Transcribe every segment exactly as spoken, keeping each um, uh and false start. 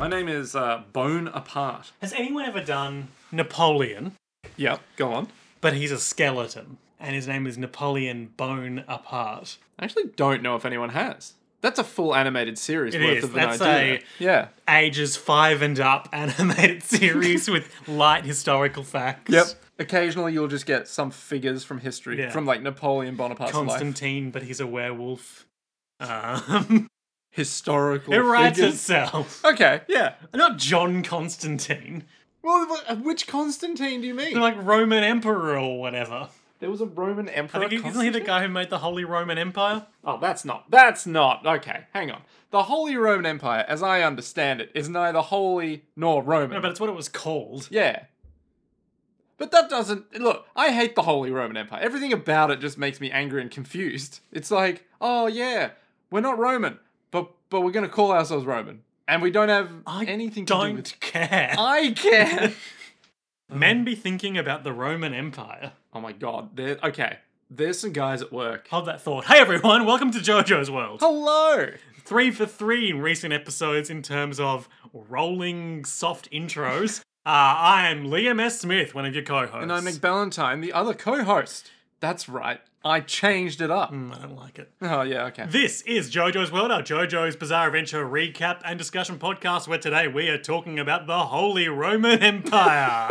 My name is uh, Bonaparte. Has anyone ever done Napoleon, Yep, go on. but he's a skeleton, and his name is Napoleon Bonaparte? I actually don't know if anyone has. That's a full animated series It worth is. of That's an idea. a- Yeah. Ages five and up animated series with light historical facts. Yep. Occasionally you'll just get some figures from history, Yeah. from like Napoleon Bonaparte's life. Constantine, but he's a werewolf. Um, Historical it writes figures. itself. Okay, yeah. Not John Constantine. Well, wh- which Constantine do you mean? They're like Roman emperor or whatever. There was a Roman emperor. I think he- isn't he the guy who made the Holy Roman Empire? Oh, that's not. That's not. Okay, hang on. The Holy Roman Empire, as I understand it, is neither holy nor Roman. No, but it's what it was called. Yeah. But that doesn't... Look, I hate the Holy Roman Empire. Everything about it just makes me angry and confused. It's like, oh yeah, we're not Roman, but but we're going to call ourselves Roman. And we don't have I anything to do don't with... care. I care. Men be thinking about the Roman Empire. Oh my god. There, okay, there's some guys at work. Hold that thought. Hey everyone, welcome to JoJo's World. Hello! Three for three in recent episodes in terms of rolling soft intros. Uh, I'm Liam S. Smith, one of your co-hosts. And I'm Nick Ballantyne, the other co-host. That's right. I changed it up. Mm, I don't like it. Oh, yeah, okay. This is JoJo's World, our JoJo's Bizarre Adventure recap and discussion podcast, where today we are talking about the Holy Roman Empire.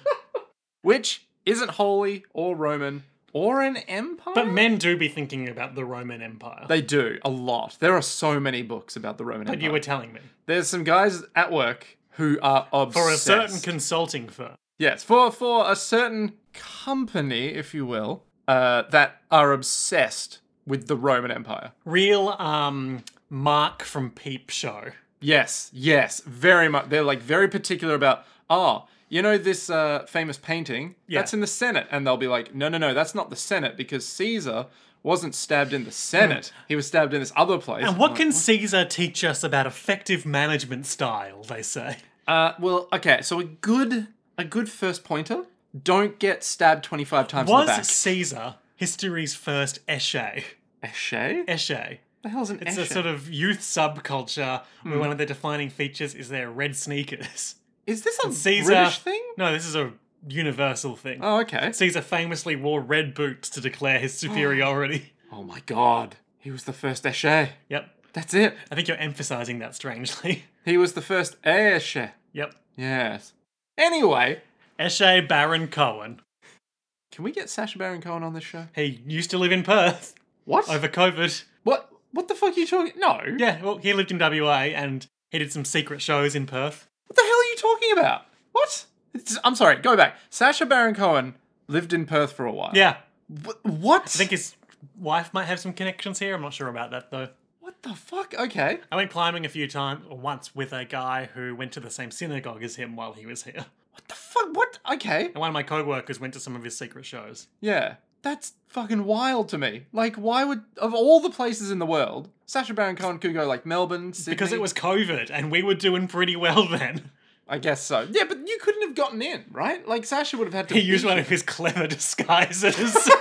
Which isn't holy or Roman or an empire. But men do be thinking about the Roman Empire. They do, a lot. There are so many books about the Roman But Empire. you were telling me. There's some guys at work who are obsessed. For a certain consulting firm. Yes, for, for a certain company, if you will, uh, that are obsessed with the Roman Empire. Real um Mark from Peep Show. Yes, yes, very much. They're like very particular about, oh, you know this uh, famous painting? Yeah. That's in the Senate. And they'll be like, no, no, no, that's not the Senate because Caesar wasn't stabbed in the Senate. He was stabbed in this other place. And what can Caesar teach us about effective management style, they say? Uh, well, okay, so a good a good first pointer, don't get stabbed twenty-five times in the back. Was Caesar history's first esche? Esche? Esche. The hell's an It's esche? a sort of youth subculture where one of their defining features is their red sneakers. Is this a Caesar, British thing? No, this is a universal thing. Oh, okay. Caesar famously wore red boots to declare his superiority. Oh my god. He was the first esche. Yep. That's it. I think you're emphasizing that strangely. He was the first esche. Yep. Yes. Anyway, Esche Baron Cohen. can we get Sacha Baron Cohen on this show? He used to live in Perth What? over COVID. What? What the fuck are you talking? No. Yeah, well, he lived in W A and he did some secret shows in Perth. What the hell are you talking about? What? It's, I'm sorry. Go back. Sacha Baron Cohen lived in Perth for a while. Yeah. Wh- What? I think his wife might have some connections here. I'm not sure about that, though. What the fuck? Okay. I went climbing a few times, or once, with a guy who went to the same synagogue as him while he was here. What the fuck? What? Okay. And one of my co-workers went to some of his secret shows. Yeah. That's fucking wild to me. Like, why would, of all the places in the world, Sacha Baron Cohen could go like Melbourne, Sydney. Because it was COVID, and we were doing pretty well then. I guess so. Yeah, but you couldn't have gotten in, right? Like, Sacha would have had to. He used beat one you. of his clever disguises.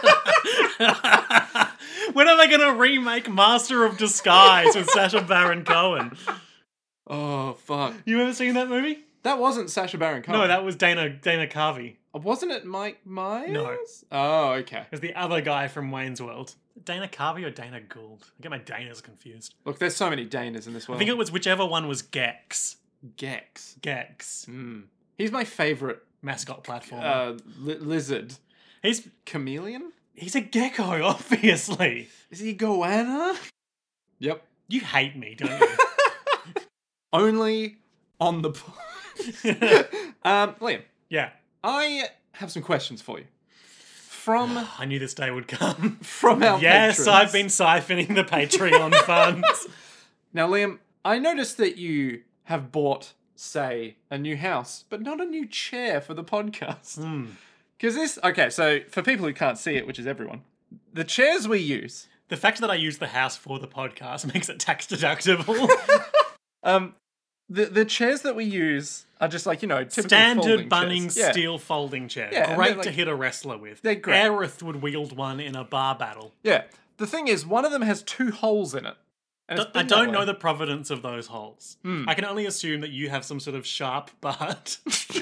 When are they going to remake Master of Disguise with Sacha Baron Cohen? Oh, fuck. You ever seen that movie? That wasn't Sacha Baron Cohen. No, that was Dana Dana Carvey. Wasn't it Mike Myers? No. Oh, okay. It was the other guy from Wayne's World. Dana Carvey or Dana Gould? I get my Danas confused. Look, there's so many Danas in this world. I think it was whichever one was Gex. Gex. Gex. Hmm. He's my favorite Mascot platform. uh, li- lizard. he's Chameleon? he's a gecko, obviously. Is he goanna? Yep. You hate me, don't you? Only on the... po- um, Liam, Yeah. I have some questions for you. From I knew this day would come. from our Yes, patrons. I've been siphoning the Patreon funds. Now, Liam, I noticed that you have bought, say, a new house, but not a new chair for the podcast. Hmm. Because this... Okay, so for people who can't see it, which is everyone, the chairs we use... The fact that I use the house for the podcast makes it tax deductible. Um, the the chairs that we use are just like, you know, typical Standard folding Bunnings chairs. Yeah. steel folding chair. Yeah, and great they're like- to hit a wrestler with. They're great. Aerith would wield one in a bar battle. Yeah. The thing is, one of them has two holes in it. And it's I been that don't way. know the provenance of those holes. Hmm. I can only assume that you have some sort of sharp butt.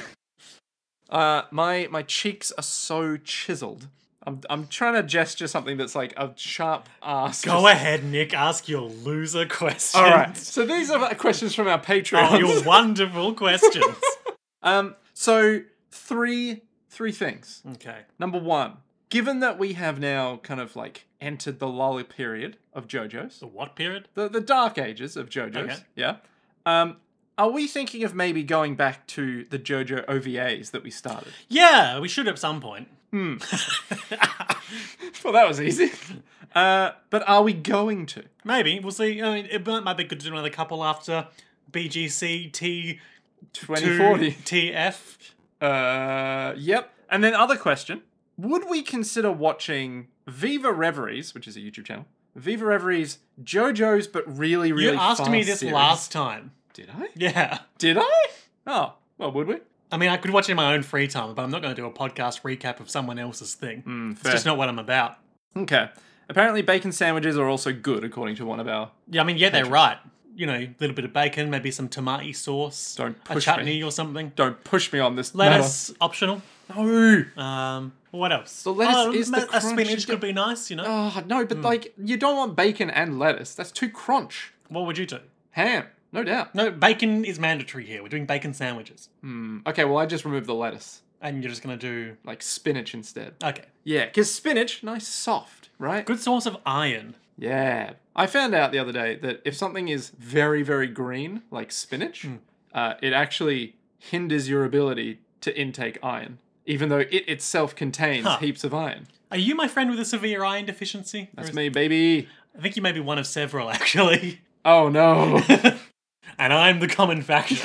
Uh, my my cheeks are so chiseled. I'm I'm trying to gesture something that's like a sharp ass. Go ahead, Nick. Ask your loser questions. All right. So these are questions from our Patreon. Oh, your wonderful questions. um. So three three things. Okay. Number one, given that we have now kind of like entered the lull period of JoJo's, The what period? the the dark ages of JoJo's. Okay. Yeah. Um. Are we thinking of maybe going back to the JoJo O V As that we started? Yeah, we should at some point. Hmm. Well, that was easy. Uh, but are we going to? Maybe. We'll see. I mean, it might be good to do another couple after B G C T twenty forty. T F. Uh, yep. And then other question. Would we consider watching Viva Reveries, which is a YouTube channel, Viva Reveries JoJo's, but really, really You asked fast me this series? last time. Did I? Yeah. Did I? Oh, well, would we? I mean, I could watch it in my own free time, but I'm not going to do a podcast recap of someone else's thing. Mm, it's fair. just not what I'm about. Okay. Apparently, bacon sandwiches are also good, according to one of our... Yeah, I mean, yeah, they're right. You know, a little bit of bacon, maybe some tomato sauce, Don't a push chutney me. or something. Don't push me on this Lettuce, optional. matter. No. Um, what else? The lettuce Oh, is the ma- a crunch. spinach You could be nice, you know. Oh, no, but like, you don't want bacon and lettuce. That's too crunch. What would you do? Ham. No doubt. No, bacon is mandatory here. We're doing bacon sandwiches, Mm, okay, well, I just removed the lettuce. and you're just going to do Like spinach instead. okay. Yeah, because spinach, nice soft, right? Good source of iron. Yeah. I found out the other day that if something is very, very green, like spinach, uh, it actually hinders your ability to intake iron, even though it itself contains Huh. heaps of iron. Are you my friend with a severe iron deficiency? Or That's is- me, baby. I think you may be one of several, actually. Oh, no. And I'm the common factor.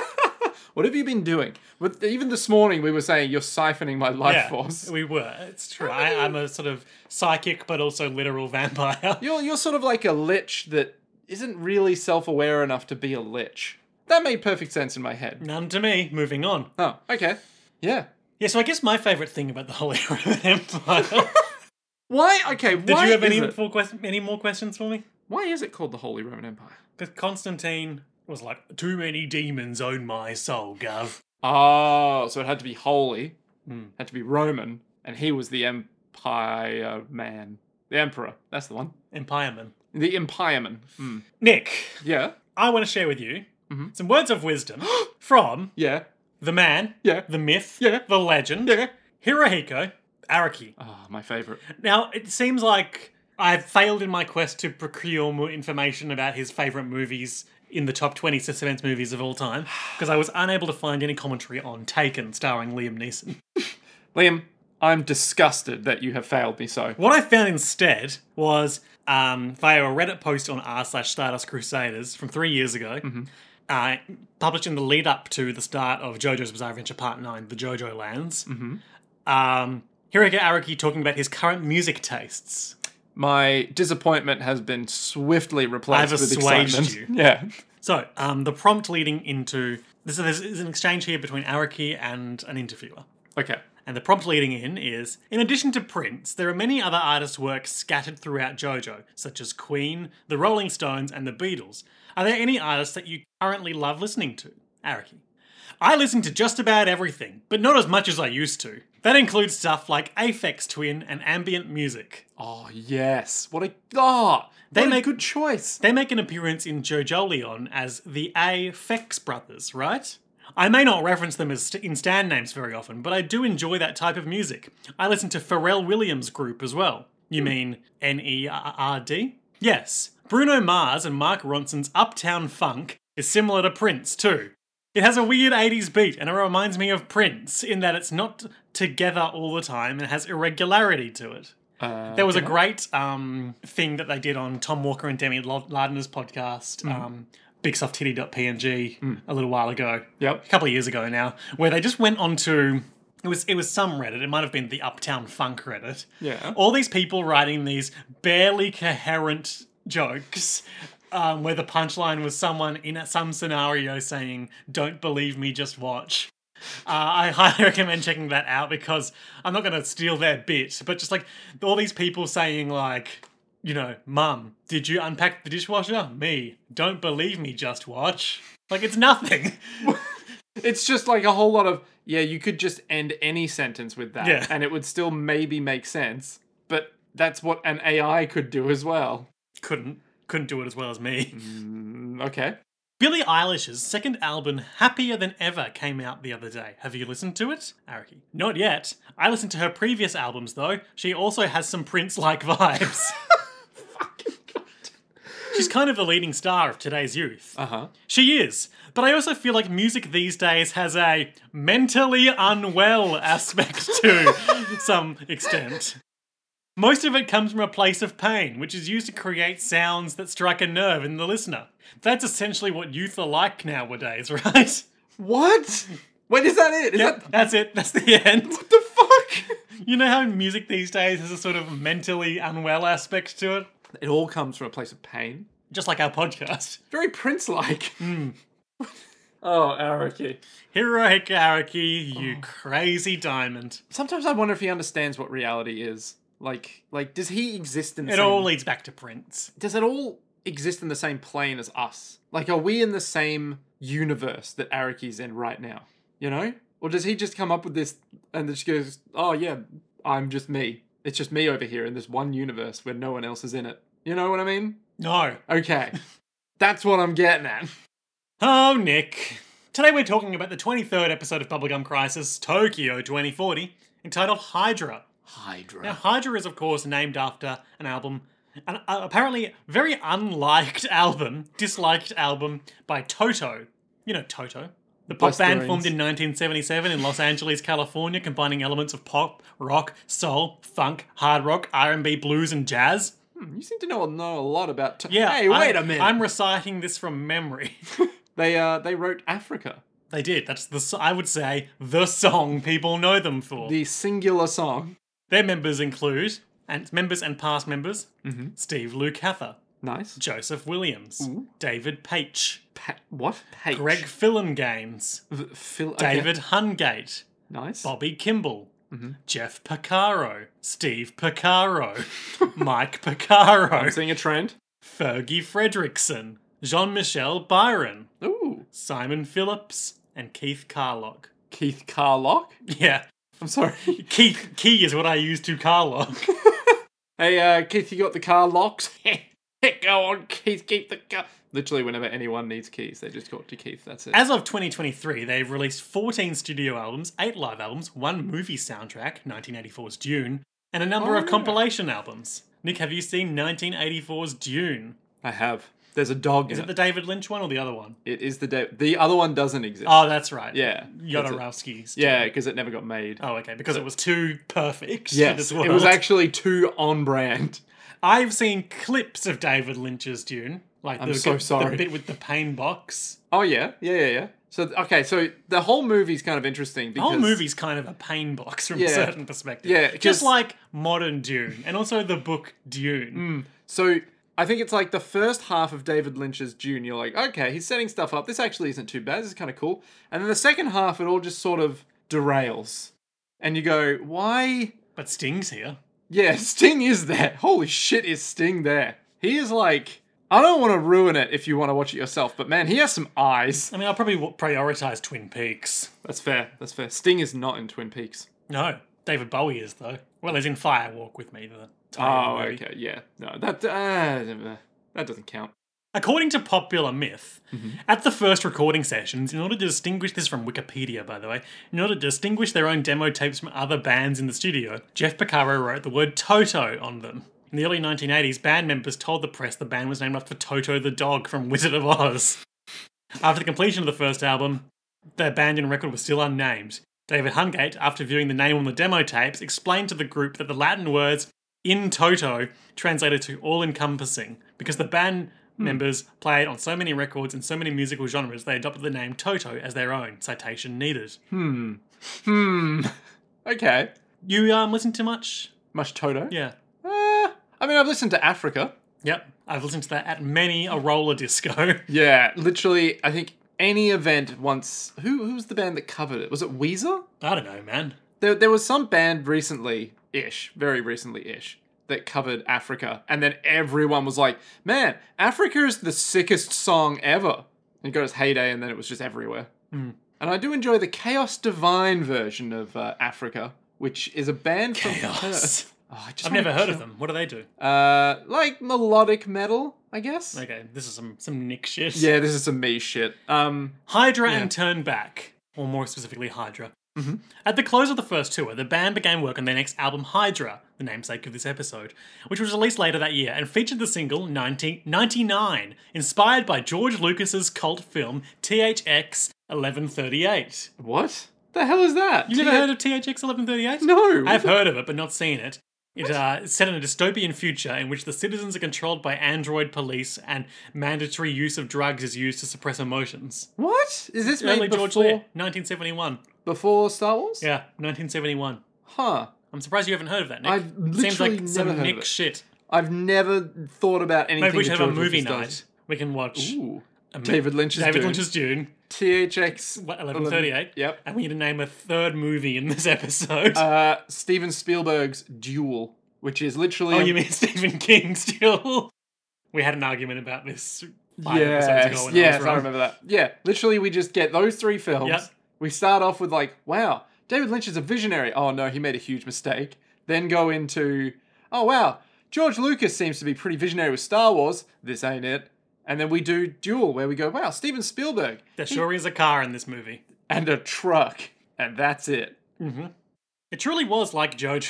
What have you been doing? With, even this morning, we were saying you're siphoning my life yeah, force. we were. It's true. I, I'm a sort of psychic, but also literal vampire. You're, you're sort of like a lich that isn't really self-aware enough to be a lich. That made perfect sense in my head. None to me. Moving on. Oh, okay. Yeah. Yeah, so I guess my favourite thing about the Holy Roman Empire. Why? Okay, Did why you have is any, it- full quest- any more questions for me? Why is it called the Holy Roman Empire? Because Constantine was like, too many demons own my soul, Gov. Oh, so it had to be holy, Hmm. had to be Roman, and he was the Empire man. The Emperor. That's the one. Empireman. The Empireman. Hmm. Nick, Yeah. I want to share with you Mhm. some words of wisdom from Yeah. the man, Yeah. the myth, Yeah. the legend, Yeah. Hirohiko Araki. Oh, my favorite. Now, it seems like I've failed in my quest to procure more information about his favourite movies in the top twenty suspense movies of all time, because I was unable to find any commentary on Taken, starring Liam Neeson. Liam, I'm disgusted that you have failed me so. What I found instead was um, via a Reddit post on r slash Stardust Crusaders from three years ago, uh, published in the lead up to the start of JoJo's Bizarre Adventure Part nine, the JoJo Lands. Mhm. Um, Hirohiko Araki talking about his current music tastes. My disappointment has been swiftly replaced I've with assuaged excitement. you. Yeah. So, um, the prompt leading into this is there's an exchange here between Araki and an interviewer. Okay. And the prompt leading in is, in addition to Prince, there are many other artists' works scattered throughout JoJo, such as Queen, the Rolling Stones, and the Beatles. Are there any artists that you currently love listening to? Araki. I listen to just about everything, but not as much as I used to. That includes stuff like Aphex Twin and ambient music. Oh, yes. What a... Oh, They what a make- good choice. They make an appearance in JoJolion as the Aphex Brothers, right? I may not reference them as st- in stand names very often, but I do enjoy that type of music. I listen to Pharrell Williams' group as well. You mean N E R R D? Yes. Bruno Mars and Mark Ronson's Uptown Funk is similar to Prince too. It has a weird eighties beat and it reminds me of Prince in that it's not together all the time and has irregularity to it. Uh, There was a yeah. great um, thing that they did on Tom Walker and Demi Lardner's podcast, Mm. um, bigsoft dot p n g, a little while ago, Yep. a couple of years ago now, where they just went on to, it was, it was some Reddit, it might have been the Uptown Funk Reddit. Yeah. All these people writing these barely coherent jokes um, where the punchline was someone in some scenario saying, "Don't believe me, just watch." Uh, I highly recommend checking that out because I'm not going to steal their bit, but just like all these people saying like, you know, Mum, did you unpack the dishwasher? Me. Don't believe me, just watch. Like, it's nothing. It's just like a whole lot of, yeah, you could just end any sentence with that. Yeah. And it would still maybe make sense. But that's what an A I could do as well. Couldn't. Couldn't do it as well as me. Mm, okay. Billie Eilish's second album, Happier Than Ever, came out the other day. Have you listened to it, Araki? Not yet. I listened to her previous albums, though. She also has some Prince-like vibes. Fucking God. She's kind of the leading star of today's youth. Uh-huh. She is. But I also feel like music these days has a mentally unwell aspect to some extent. Most of it comes from a place of pain, which is used to create sounds that strike a nerve in the listener. That's essentially what youth are like nowadays, right? What? Wait, is that it? Is Yep, that... that's it. That's the end. What the fuck? You know how music these days has a sort of mentally unwell aspect to it? It all comes from a place of pain. Just like our podcast. Very Prince-like. Oh, Araki. Heroic Araki, you crazy diamond. Sometimes I wonder if he understands what reality is. Like, like, does he exist in the It same... all leads back to Prince. Does it all exist in the same plane as us? Like, are we in the same universe that Araki's in right now? You know? Or does he just come up with this and just goes, oh yeah, I'm just me. It's just me over here in this one universe where no one else is in it. You know what I mean? No. Okay. That's what I'm getting at. Oh, Nick. Today we're talking about the twenty-third episode of Bubblegum Crisis, Tokyo twenty forty, entitled Hydra. Hydra. Now, Hydra is, of course, named after an album, an uh, apparently very unliked album, disliked album by Toto. You know Toto. The pop Bless the band rings. formed in nineteen seventy-seven in Los Angeles, California, combining elements of pop, rock, soul, funk, hard rock, R and B, blues, and jazz. Hmm, you seem to know, know a lot about... T- Yeah, hey, wait I'm, a minute. I'm reciting this from memory. They, uh, they wrote Africa. They did. That's the so- I would say the song people know them for. The singular song. Their members include and members and past members: Mm-hmm. Steve Lukather, Nice. Joseph Williams, Ooh. David Paich, Pa- what? H. Greg Fillinganes, V- Phil- okay. David Hungate, Nice. Bobby Kimball, Mm-hmm. Jeff Picaro, Steve Picaro, Mike Picaro, I'm seeing a trend. Fergie Fredrickson, Jean-Michel Byron, Ooh. Simon Phillips, and Keith Carlock. Keith Carlock? Yeah, I'm sorry. Keith Key is what I use to Carlock. Hey, uh, Keith, you got the car locks? Go on, Keith, keep the car. Literally, whenever anyone needs keys, they just talk to Keith. That's it. As of twenty twenty-three, they've released fourteen studio albums, eight live albums, one movie soundtrack, nineteen eighty-four's Dune, and a number Oh, of yeah. compilation albums. Nick, have you seen nineteen eighty-four's Dune? I have. There's a dog Is in it it. the David Lynch one or the other one? It is the da- the other one doesn't exist. Oh, that's right. yeah. that's it. Jodorowsky's. Yeah, because it never got made. Oh, okay, because it was too perfect for Yes, this it world. was actually too on brand. I've seen clips of David Lynch's Dune. Like I'm the, so the sorry. bit with the pain box. Oh yeah, yeah, yeah, yeah. So okay, so the whole movie's kind of interesting The because whole movie's kind of a pain box from Yeah. a certain perspective. Yeah, 'cause- Just like modern Dune, and also the book Dune. So I think it's like the first half of David Lynch's Dune. You're like, okay, he's setting stuff up. This actually isn't too bad. This is kind of cool. And then the second half, it all just sort of derails, and you go, why? But Sting's here. Yeah, Sting is there. Holy shit, is Sting there? He is like, I don't want to ruin it if you want to watch it yourself, but man, he has some eyes. I mean, I'll probably w- prioritize Twin Peaks. That's fair. That's fair. Sting is not in Twin Peaks. No, David Bowie is, though. Well, he's in Firewalk with me, the Oh, tie-in movie. okay, yeah. No, that uh, that doesn't count. According to popular myth, Mm-hmm. at the first recording sessions, in order to distinguish this from Wikipedia, by the way, in order to distinguish their own demo tapes from other bands in the studio, Jeff Picaro wrote the word Toto on them. In the early nineteen eighties, band members told the press the band was named after Toto the dog from Wizard of Oz. After the completion of the first album, their band and record was still unnamed. David Hungate, after viewing the name on the demo tapes, explained to the group that the Latin words in toto translated to all-encompassing, because the band members played on so many records and so many musical genres, they adopted the name Toto as their own. Citation needed. Hmm. Hmm. Okay. You um listen to much? Much Toto? Yeah. Uh, I mean, I've listened to Africa. Yep. I've listened to that at many a roller disco. Yeah, literally, I think any event once... Who, who was the band that covered it? Was it Weezer? I don't know, man. There, there was some band recently-ish, very recently-ish, that covered Africa. And then everyone was like, man, Africa is the sickest song ever. And it got its heyday, and then it was just everywhere. Mm. And I do enjoy the Chaos Divine version of uh, Africa, which is a band from Chaos. Perth. Oh, I just I've wanna never heard kill- of them. What do they do? Uh, like melodic metal, I guess. Okay, this is some, some Nick shit. Yeah, this is some me shit. Um, Hydra Yeah. and Turn Back, or more specifically Hydra. Mhm. At the close of the first tour, the band began work on their next album, Hydra, the namesake of this episode, which was released later that year and featured the single nineteen ninety-nine, inspired by George Lucas's cult film T H X eleven thirty-eight. what the hell is that? You never heard of T H X eleven thirty-eight? No. I've heard of it, but not seen it. It uh, is set in a dystopian future in which the citizens are controlled by android police and mandatory use of drugs is used to suppress emotions. What? Is this made Early George before, Lear, nineteen seventy-one. before Star Wars? Yeah, nineteen seventy-one. Huh. I'm surprised you haven't heard of that, Nick. I've Seems literally like some never heard Nick of it. shit. I've never thought about anything. Maybe we should that have a George movie Lucas night. does. We can watch Ooh. a mo- David Lynch's David Dune. Lynch's Dune, T H X eleven thirty-eight. Yep. And we need to name a third movie in this episode. Uh, Steven Spielberg's Duel, which is literally. oh, a- you mean Stephen King still? We had an argument about this five episodes Yes, ago when yes, I was I wrong. remember that. Yeah, literally, we just get those three films. Yep. We start off with like, wow, David Lynch is a visionary. Oh no, he made a huge mistake. Then go into, oh wow, George Lucas seems to be pretty visionary with Star Wars. This ain't it. And then we do Duel, where we go, wow, Steven Spielberg. There sure is a car in this movie. And a truck. And that's it. Mm-hmm. It truly was like JoJo.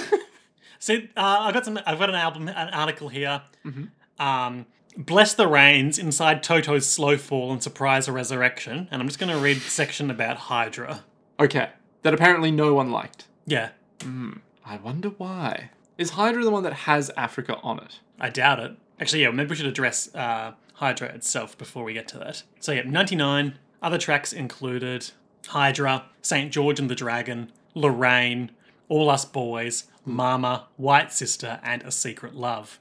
See, uh, I've got some. I've got an album, an article here. Mm-hmm. Um, Bless the Rains inside Toto's slow fall and surprise resurrection, and I'm just going to read a section about Hydra. Okay. That apparently no one liked. Yeah, I wonder why. Is Hydra the one that has Africa on it? I doubt it. Actually, yeah, maybe we should address uh, Hydra itself before we get to that. So yeah, ninety-nine. Other tracks included Hydra, Saint George and the Dragon, Lorraine, All Us Boys, Mama, White Sister, and A Secret Love.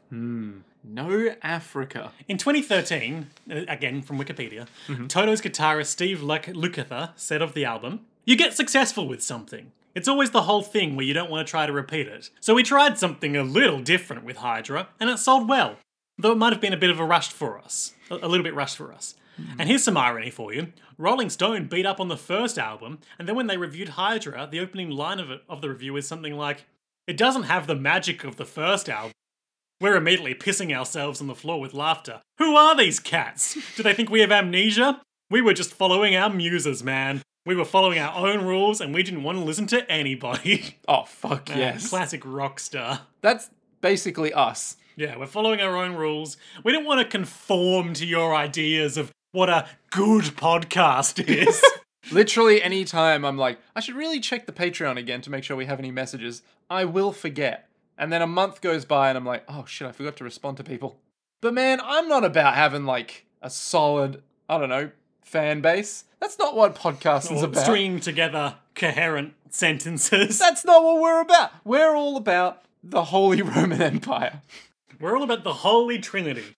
No Africa. In twenty thirteen, uh, again from Wikipedia, Toto's guitarist Steve Luk- Lukather said of the album, "You get successful with something. It's always the whole thing where you don't want to try to repeat it. So we tried something a little different with Hydra, and it sold well. Though it might have been a bit of a rush for us. A, a little bit rushed for us. And here's some irony for you. Rolling Stone beat up on the first album, and then when they reviewed Hydra, the opening line of it of the review is something like, it doesn't have the magic of the first album. We're immediately pissing ourselves on the floor with laughter. Who are these cats? Do they think we have amnesia? We were just following our muses, man. We were following our own rules and we didn't want to listen to anybody." Oh, fuck Man, yes. Classic rock star. That's basically us. Yeah, we're following our own rules. We didn't want to conform to your ideas of what a good podcast is. Literally any time I'm like, I should really check the Patreon again to make sure we have any messages, I will forget. And then a month goes by and I'm like, oh shit, I forgot to respond to people. But man, I'm not about having like a solid, I don't know, fan base. That's not what podcasting's Or about. stringing together coherent sentences. That's not what we're about. We're all about the Holy Roman Empire. We're all about the Holy Trinity.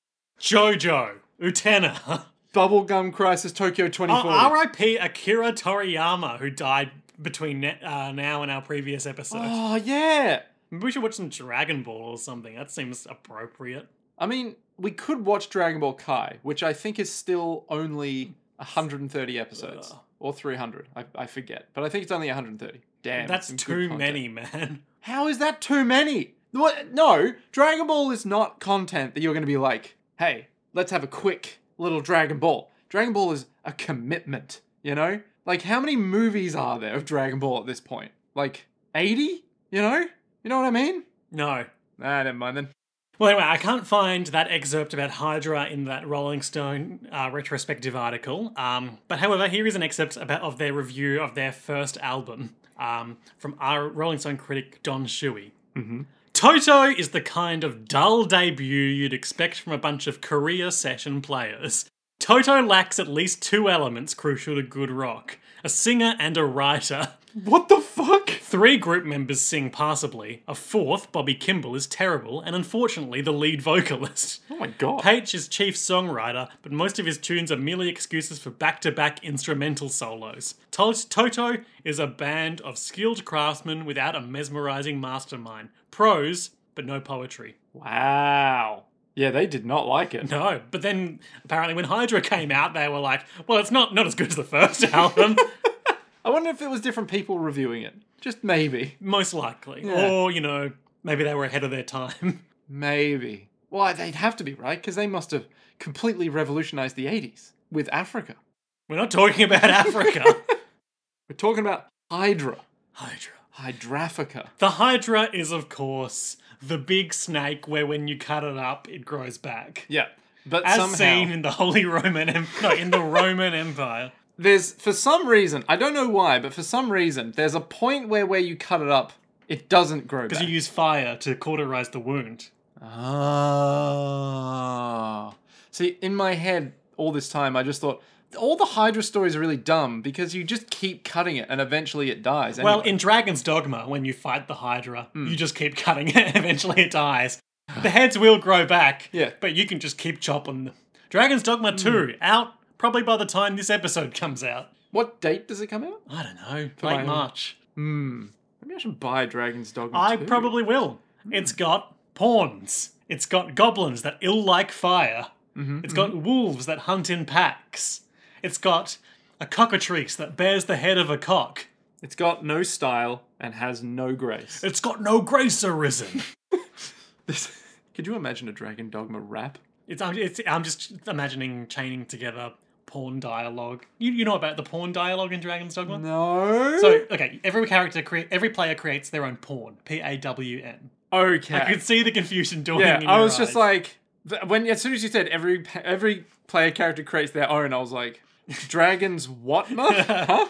Jojo, Utena. Bubblegum Crisis Tokyo twenty forty. Oh, R I P Akira Toriyama, who died between ne- uh, now and our previous episode. Oh, yeah. Maybe we should watch some Dragon Ball or something. That seems appropriate. I mean, we could watch Dragon Ball Kai, which I think is still only one hundred thirty episodes. Ugh. Or three hundred. I, I forget. But I think it's only one hundred thirty. Damn. That's some good too content. many, man. How is that too many? What? No, Dragon Ball is not content that you're going to be like, hey, let's have a quick little Dragon Ball. Dragon Ball is a commitment, you know? Like, how many movies are there of Dragon Ball at this point? Like, eighty? You know? You know what I mean? No. Ah, never mind then. Well, anyway, I can't find that excerpt about Hydra in that Rolling Stone uh, retrospective article. Um, but however, here is an excerpt about of their review of their first album um, from our Rolling Stone critic Don Shuey. Mm-hmm. Toto is the kind of dull debut you'd expect from a bunch of career session players. Toto lacks at least two elements crucial to good rock: a singer and a writer. What the fuck? Three group members sing passably. A fourth, Bobby Kimball, is terrible, and unfortunately the lead vocalist. Oh my god. Page is chief songwriter, but most of his tunes are merely excuses for back-to-back instrumental solos. To- Toto is a band of skilled craftsmen without a mesmerizing mastermind. Prose, but no poetry. Wow. Yeah, they did not like it. No, but then apparently when Hydra came out, they were like, well, it's not, not as good as the first album. I wonder if it was different people reviewing it. Just maybe. Most likely. Yeah. Or, you know, maybe they were ahead of their time. Maybe. Well, they'd have to be, right? Because they must have completely revolutionized the eighties with Africa. We're not talking about Africa. We're talking about Hydra. Hydra. Hydrafica. The Hydra is, of course, the big snake where when you cut it up, it grows back. Yeah. But As somehow, seen in the Holy Roman Em- no, in the Roman Empire. there's, for some reason, I don't know why, but for some reason, there's a point where where you cut it up, it doesn't grow back. Because you use fire to cauterize the wound. Ah. See, in my head all this time, I just thought, all the Hydra stories are really dumb because you just keep cutting it and eventually it dies. Well, anyway. in Dragon's Dogma, when you fight the Hydra, Hmm. you just keep cutting it and eventually it dies. The heads will grow back, Yeah. but you can just keep chopping them. Dragon's Dogma two, out probably by the time this episode comes out. What date does it come out? I don't know, my late own- March. Hmm. Maybe I should buy Dragon's Dogma I too. probably will. It's got pawns. It's got goblins that ill like fire. It's got wolves that hunt in packs. It's got a cockatrice that bears the head of a cock. It's got no style and has no grace. It's got no grace arisen. This, could you imagine a Dragon Dogma rap? It's I'm, it's I'm just imagining chaining together porn dialogue. You you know about the porn dialogue in Dragon's Dogma? No. So okay, every character crea- every player creates their own porn. P A W N. okay. I could see the confusion dawning yeah, in I your was just eyes. like, th- when as soon as you said every every player character creates their own, I was like, Dragons what? Huh?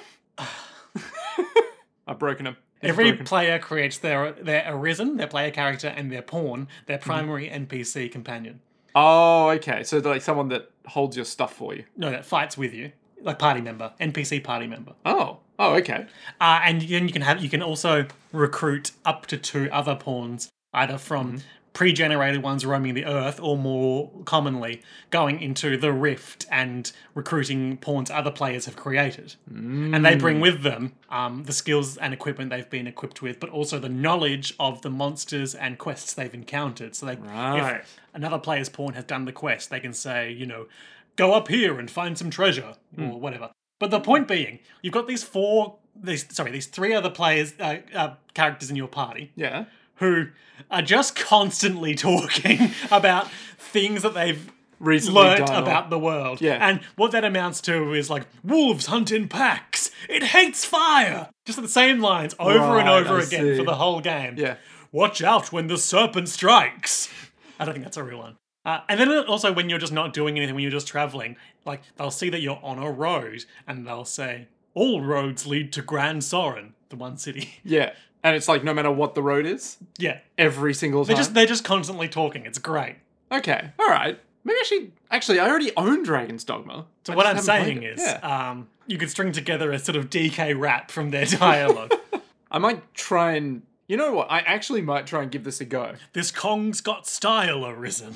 I've broken him. It's Every broken. player creates their their arisen, their player character, and their pawn, their Mm-hmm. primary N P C companion. Oh, okay. So they're like someone that holds your stuff for you. No, that fights with you, like party member, N P C party member. Oh. Oh, okay. Uh, and then you can have you can also recruit up to two other pawns, either from pre-generated ones roaming the earth, or more commonly going into the rift and recruiting pawns other players have created. And they bring with them um, the skills and equipment they've been equipped with, but also the knowledge of the monsters and quests they've encountered. So they, Right. if another player's pawn has done the quest, they can say, you know, go up here and find some treasure or whatever. But the point being, you've got these four, these sorry, these three other players, uh, uh, characters in your party Yeah. who are just constantly talking about things that they've Recently learnt done or- about the world. Yeah. And what that amounts to is like, wolves hunt in packs. It hates fire. Just the same lines over and Right, over I again see. for the whole game. Yeah. Watch out when the serpent strikes. I don't think that's a real one. Uh, and then also when you're just not doing anything, when you're just traveling, like they'll see that you're on a road and they'll say, all roads lead to Grand Soren, the one city. Yeah. And it's like no matter what the road is, Yeah. every single time. They're just, they're just constantly talking. It's great. Okay. All right. Maybe I should. Actually, I already own Dragon's Dogma. So I what just I'm haven't saying played it. is, Yeah. um, you could string together a sort of D K rap from their dialogue. I might try and. You know what? I actually might try and give this a go. This Kong's got style arisen.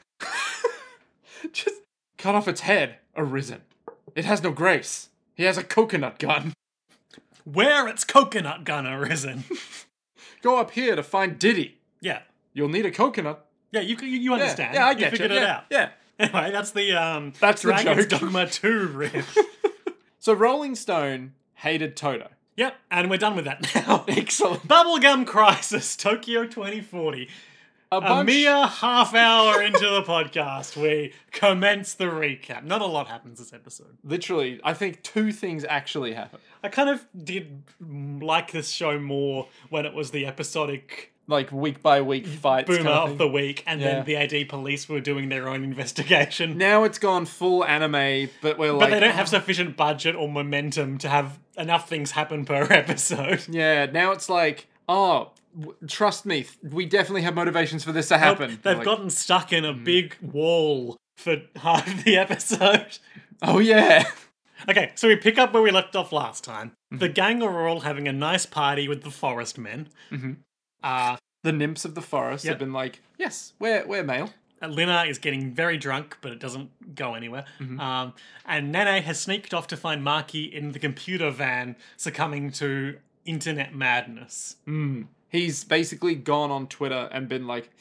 Just cut off its head. Arisen. It has no grace. He has a coconut gun. Where its coconut gun arisen. Go up here to find Diddy. Yeah. You'll need a coconut. Yeah, you, you, you Yeah, understand. yeah, I you get you. figured yeah, it out. Yeah. Anyway, that's the um, That's the Dragon's joke. Dogma two riff. So Rolling Stone hated Toto. Yep, and we're done with that now. Excellent. Bubblegum Crisis, Tokyo twenty forty. A A bunch. mere half hour into the podcast, we commence the recap. Not a lot happens this episode. Literally, I think two things actually happen. I kind of did like this show more when it was the episodic Like week by week fights. boomer kind of of thing. the week, and Yeah. then the A D police were doing their own investigation. Now it's gone full anime, but we're But like. they don't have sufficient budget or momentum to have enough things happen per episode. Yeah, now it's like, oh, w- trust me, th- we definitely have motivations for this to happen. They've Like, gotten stuck in a big wall for half of the episode. oh yeah. Okay, so we pick up where we left off last time. Mm-hmm. The gang are all having a nice party with the forest men. Mm-hmm. Uh, The nymphs of the forest Yep. have been like, yes, we're we're male. Lina is getting very drunk, but it doesn't go anywhere. Mm-hmm. Um, and Nene has sneaked off to find Maki in the computer van, succumbing to internet madness. Mm. He's basically gone on Twitter and been like,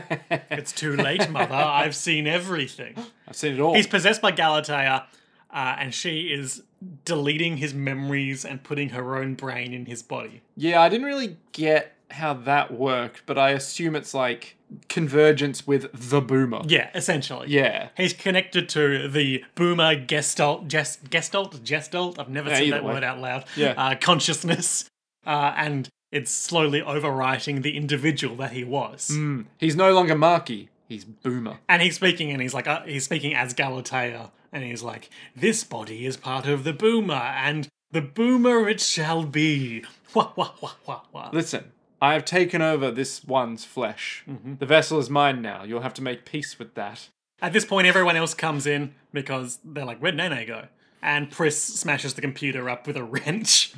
It's too late, mother. I've seen everything. I've seen it all. He's possessed by Galatea, uh, and she is deleting his memories and putting her own brain in his body. Yeah, I didn't really get how that worked, but I assume it's like convergence with the Boomer. Yeah, essentially. Yeah. He's connected to the Boomer Gestalt, Gest, Gestalt, Gestalt. I've never Yeah, said either that way. word out loud. Yeah. Uh, consciousness, uh, and it's slowly overwriting the individual that he was. Mm. He's no longer Marky. He's Boomer. And he's speaking, and he's like, uh, he's speaking as Galatea, and he's like, this body is part of the Boomer, and the Boomer it shall be. Wah, wah, wah, wah, wah. Listen, I have taken over this one's flesh. Mm-hmm. The vessel is mine now. You'll have to make peace with that. At this point, everyone else comes in because they're like, where'd Nene go? And Pris smashes the computer up with a wrench.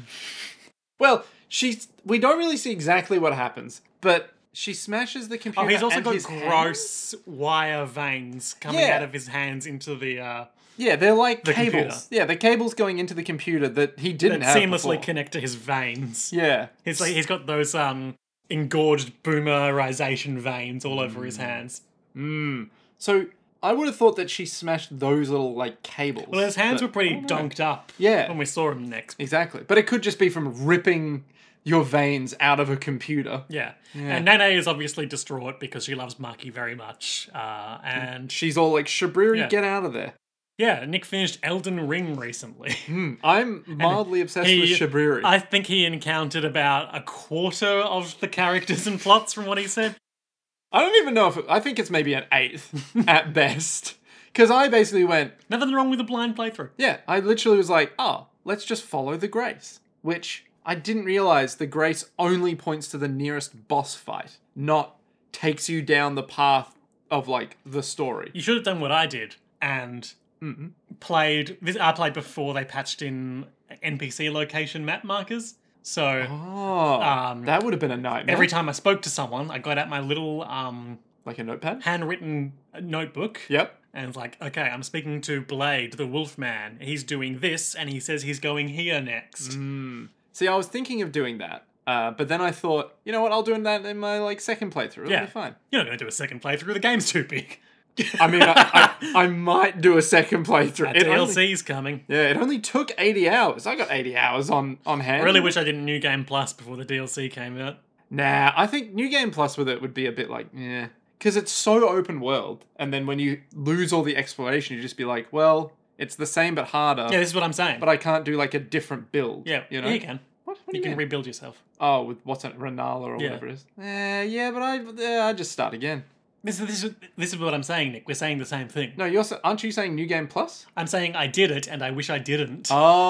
Well, she's. We don't really see exactly what happens, but she smashes the computer. Oh, he's also and got his gross hands. wire veins coming Yeah. out of his hands into the uh, Yeah, they're like The cables. computer. Yeah, the cables going into the computer that he that didn't have seamlessly before. connect to his veins. Yeah. He's like he's got those um engorged boomerization veins all over his hands. Mm. So I would have thought that she smashed those little like cables. Well, his hands but were pretty I don't know. donked up Yeah. when we saw him next. Exactly. But it could just be from ripping your veins out of a computer. Yeah. Yeah. And Nene is obviously distraught because she loves Maki very much. Uh, and She's all like, Shabriri, Yeah. get out of there. yeah, Nick finished Elden Ring recently. Mm. I'm mildly obsessed he- with Shabriri. I think he encountered about a quarter of the characters and plots from what he said. I don't even know if it, I think it's maybe an eighth at best. Because I basically went, Nothing wrong with a blind playthrough. yeah, I literally was like, oh, let's just follow the Grace. Which I didn't realize the Grace only points to the nearest boss fight, not takes you down the path of like the story. You should have done what I did and Mm-mm. played. This I played before they patched in N P C location map markers. So Oh, Um, that would have been a nightmare. every time I spoke to someone, I got out my little um, Like a notepad? handwritten notebook. Yep. And it's like, okay, I'm speaking to Blade, the Wolfman. He's doing this, and he says he's going here next. Mm. See, I was thinking of doing that, uh, but then I thought, you know what, I'll do that in my like second playthrough. It'll Yeah. be fine. You're not going to do a second playthrough. The game's too big. I mean, I, I, I might do a second playthrough. That It D L only- C's coming. yeah, it only took eighty hours. I got eighty hours on, on hand. I really wish I did New Game Plus before the D L C came out. Nah, I think New Game Plus with it would be a bit like, yeah. Because it's so open world, and then when you lose all the exploration, you just be like, well, it's the same but harder, Yeah, this is what I'm saying. but I can't do like a different build. yeah, you know? yeah, you can. What? What do You you can mean? rebuild yourself. Oh, with what's it, Renala or Yeah. whatever it is. Eh, yeah, but I, uh, I just start again. This, is- this, is, this is what I'm saying, Nick. We're saying the same thing. No, you're sa- aren't you saying New Game Plus? I'm saying I did it, and I wish I didn't.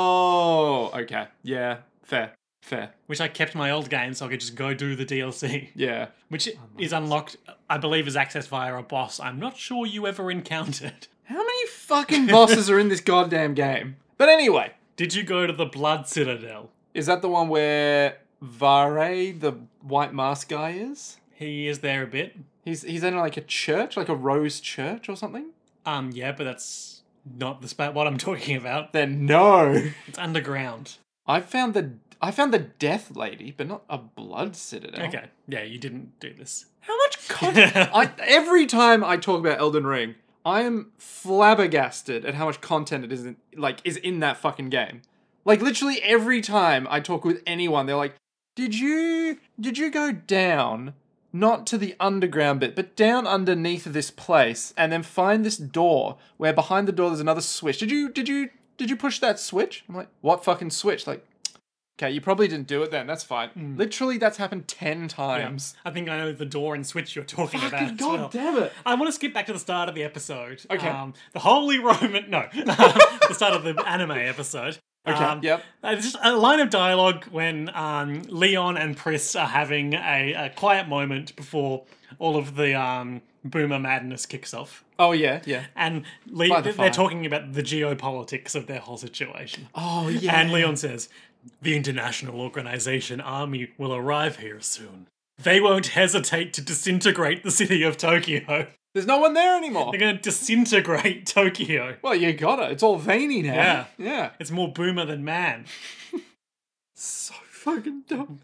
Oh, okay. Yeah, fair, fair. Wish I kept my old game so I could just go do the D L C. Yeah. Which is unlocked, I believe, is accessed via a boss I'm not sure you ever encountered. How many fucking bosses are in this goddamn game? But anyway, Did you go to the Blood Citadel? is that the one where Vare, the white mask guy, is? He is there a bit. He's he's in like a church, like a rose church or something? Um, yeah, but that's not the spa- what I'm talking about. Then no. It's underground. I found the I found the Death Lady, but not a Blood Citadel. Okay, yeah, you didn't do this. How much content? I, every time I talk about Elden Ring, I am flabbergasted at how much content it is in, like is in that fucking game. Like literally every time I talk with anyone, they're like, "Did you did you go down not to the underground bit, but down underneath this place and then find this door where behind the door there's another switch? Did you did you did you push that switch?" I'm like, "What fucking switch?" Like, okay, you probably didn't do it then. That's fine. Literally, that's happened ten times. I think I know the door and switch you're talking about Fucking as god well. damn it! I want to skip back to the start of the episode. Okay. Um, the Holy Roman... No. The start of the anime episode. Okay. Um, Yep. uh, just a line of dialogue when um, Leon and Pris are having a, a quiet moment before all of the um, boomer madness kicks off. Oh yeah, yeah. And Le- By the they're fire. talking about the geopolitics of their whole situation. Oh yeah. And Leon says, the International Organization Army will arrive here soon. They won't hesitate to disintegrate the city of Tokyo. There's no one there anymore. They're going to disintegrate Tokyo. Well, you got it. It's all veiny now. Yeah. Yeah. It's more boomer than man. So fucking dumb.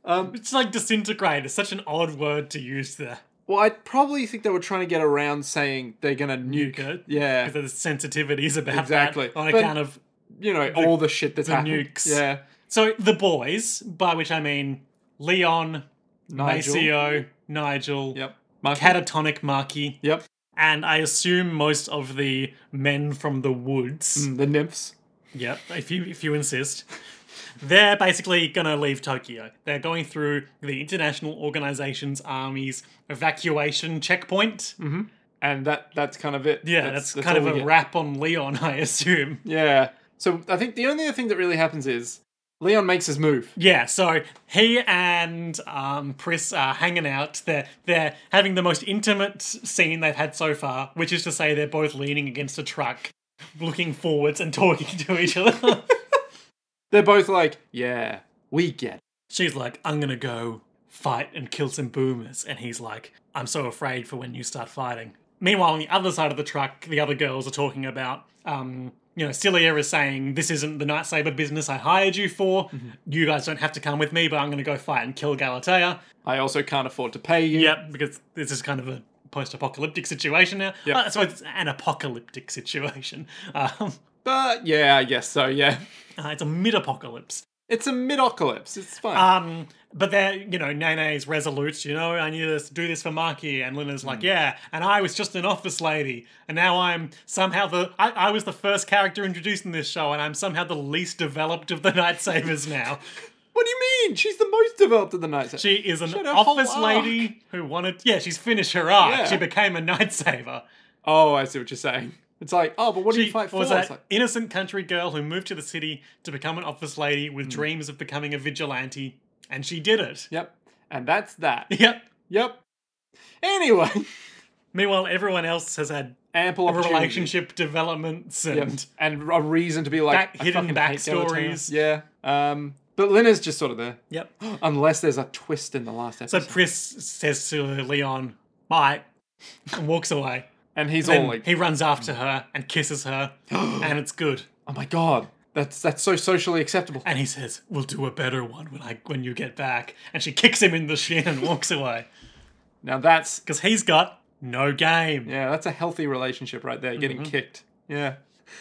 Um, It's like disintegrate. It's such an odd word to use there. well, I probably think they were trying to get around saying they're gonna nuke. Nuke it. Yeah, Because there's sensitivities about Exactly. that on But- account of... you know all the shit that's the happened. nukes. Yeah, So the boys, by which I mean Leon, Nigel. Maceo, Nigel, Yep. Marky? catatonic Marky, Yep. and I assume most of the men from the woods. Mm, the nymphs. Yep, if you if you insist. They're basically gonna leave Tokyo. They're going through the International Organization's Army's evacuation checkpoint. Mm-hmm. And that that's kind of it. Yeah, that's, kind all of we a get. wrap on Leon, I assume. Yeah. So I think the only other thing that really happens is Leon makes his move. Yeah, so he and um, Pris are hanging out. They're, they're having the most intimate scene they've had so far, which is to say they're both leaning against a truck, looking forwards and talking to each other. They're both like, yeah, we get it. She's like, I'm gonna go fight and kill some boomers. And he's like, I'm so afraid for when you start fighting. Meanwhile, on the other side of the truck, the other girls are talking about, um, you know, Celia is saying, this isn't the Nightsaber business I hired you for. Mm-hmm. You guys don't have to come with me, but I'm going to go fight and kill Galatea. I also can't afford to pay you. Yep, because this is kind of a post-apocalyptic situation now. Yep. Uh, so it's an apocalyptic situation. Um, But yeah, I guess so, yeah. uh, it's a mid-apocalypse. It's a mid-ocalypse. It's fine. Um, but they're, you know, Nene's resolute, you know, I need to do this for Marky. And Lina's like, yeah, and I was just an office lady. And now I'm somehow the, I, I was the first character introduced in this show, and I'm somehow the least developed of the Nightsabers now. What do you mean? She's the most developed of the Night Sabers. She is an She had a whole office arc. lady who wanted, yeah, she's finished her arc. Yeah. She became a Nightsaber. Oh, I see what you're saying. It's like, oh, but what do She you fight for? was It's an like, innocent country girl who moved to the city to become an office lady Hmm. with dreams of becoming a vigilante, and she did it. yep. And that's that. Yep. Yep. Anyway, Meanwhile, everyone else has had ample opportunity. relationship developments and Yep. And a reason to be like, Back- I hidden fucking hate backstories. Galatea. Yeah. Um, but Lena's just sort of there. yep. Unless there's a twist in the last So episode. Pris says to Leon, "Bye," and walks away. and he's Then all like, he runs after her and kisses her, and it's good. oh my god, that's that's so socially acceptable. And he says, "We'll do a better one when I when you get back." And she kicks him in the shin and walks away Now that's, because he's got no game. yeah, that's a healthy relationship right there, getting Mm-hmm. kicked. Yeah.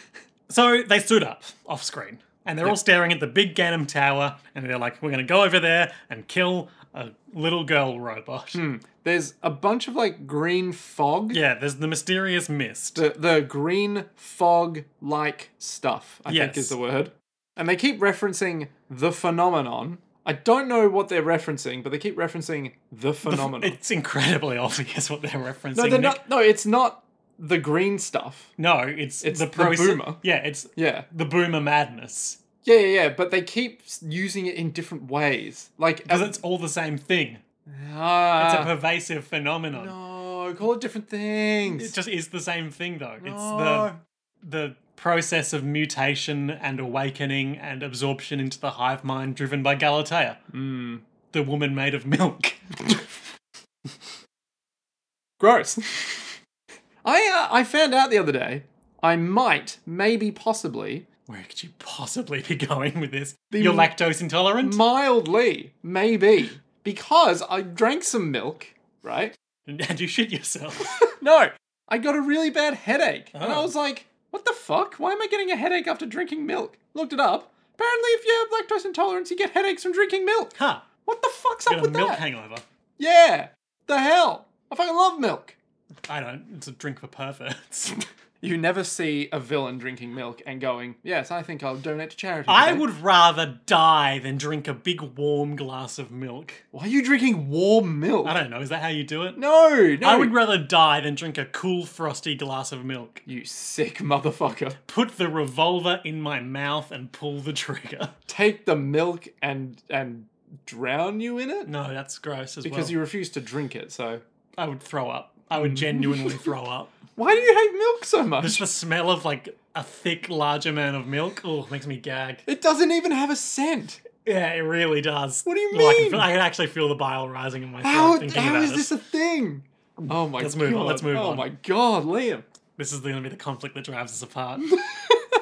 So they stood up off screen, and they're all staring at the big Ganem Tower, and they're like, "We're going to go over there and kill a little girl robot." There's a bunch of like green fog. Yeah, there's the mysterious mist. The, the green fog like stuff, I think Yes. is the word. And they keep referencing the phenomenon. I don't know what they're referencing, but they keep referencing the phenomenon. It's incredibly obvious what they're referencing. no, they're Nick. not, no, it's not the green stuff. No, it's, It's the, the proce- boomer. Yeah, it's Yeah. the boomer madness. Yeah, yeah, yeah, but they keep s- using it in different ways. Like, Because uh, it's all the same thing. ah, It's a pervasive phenomenon. no, call it different things. It just is the same thing, though. It's No. the the process of mutation and awakening and absorption into the hive mind driven by Galatea, Mm. the woman made of milk. Gross. I uh, I found out the other day I might, maybe, possibly, Where could you possibly be going with this? The You're m- lactose intolerant? mildly, maybe, because I drank some milk, right? And you shit yourself. No, I got a really bad headache. And I Oh. was like, what the fuck? Why am I getting a headache after drinking milk? Looked it up. Apparently, if you have lactose intolerance, you get headaches from drinking milk. Huh. What the fuck's up Got a with milk that? hangover. Yeah, the hell? I fucking love milk. I don't. It's a drink for perverts. You never see a villain drinking milk and going, yes, I think I'll donate to charity. I today." would rather die than drink a big warm glass of milk. Why are you drinking warm milk? I don't know. Is that how you do it? No, no. I would rather die than drink a cool, frosty glass of milk. You sick motherfucker. Put the revolver in my mouth and pull the trigger. Take the milk and and drown you in it? No, that's gross as Because well. you refuse to drink it, so. I would throw up. I would genuinely throw up. Why do you hate milk so much? Just the smell of like a thick, large amount of milk, oh, makes me gag. It doesn't even have a scent. Yeah, it really does. What do you Oh, I can, mean? feel- I can actually feel the bile rising in my throat How, thinking how about is it. this a thing? Oh my Let's god. move on, let's move oh on. my god, Liam. This is going to be the conflict that drives us apart.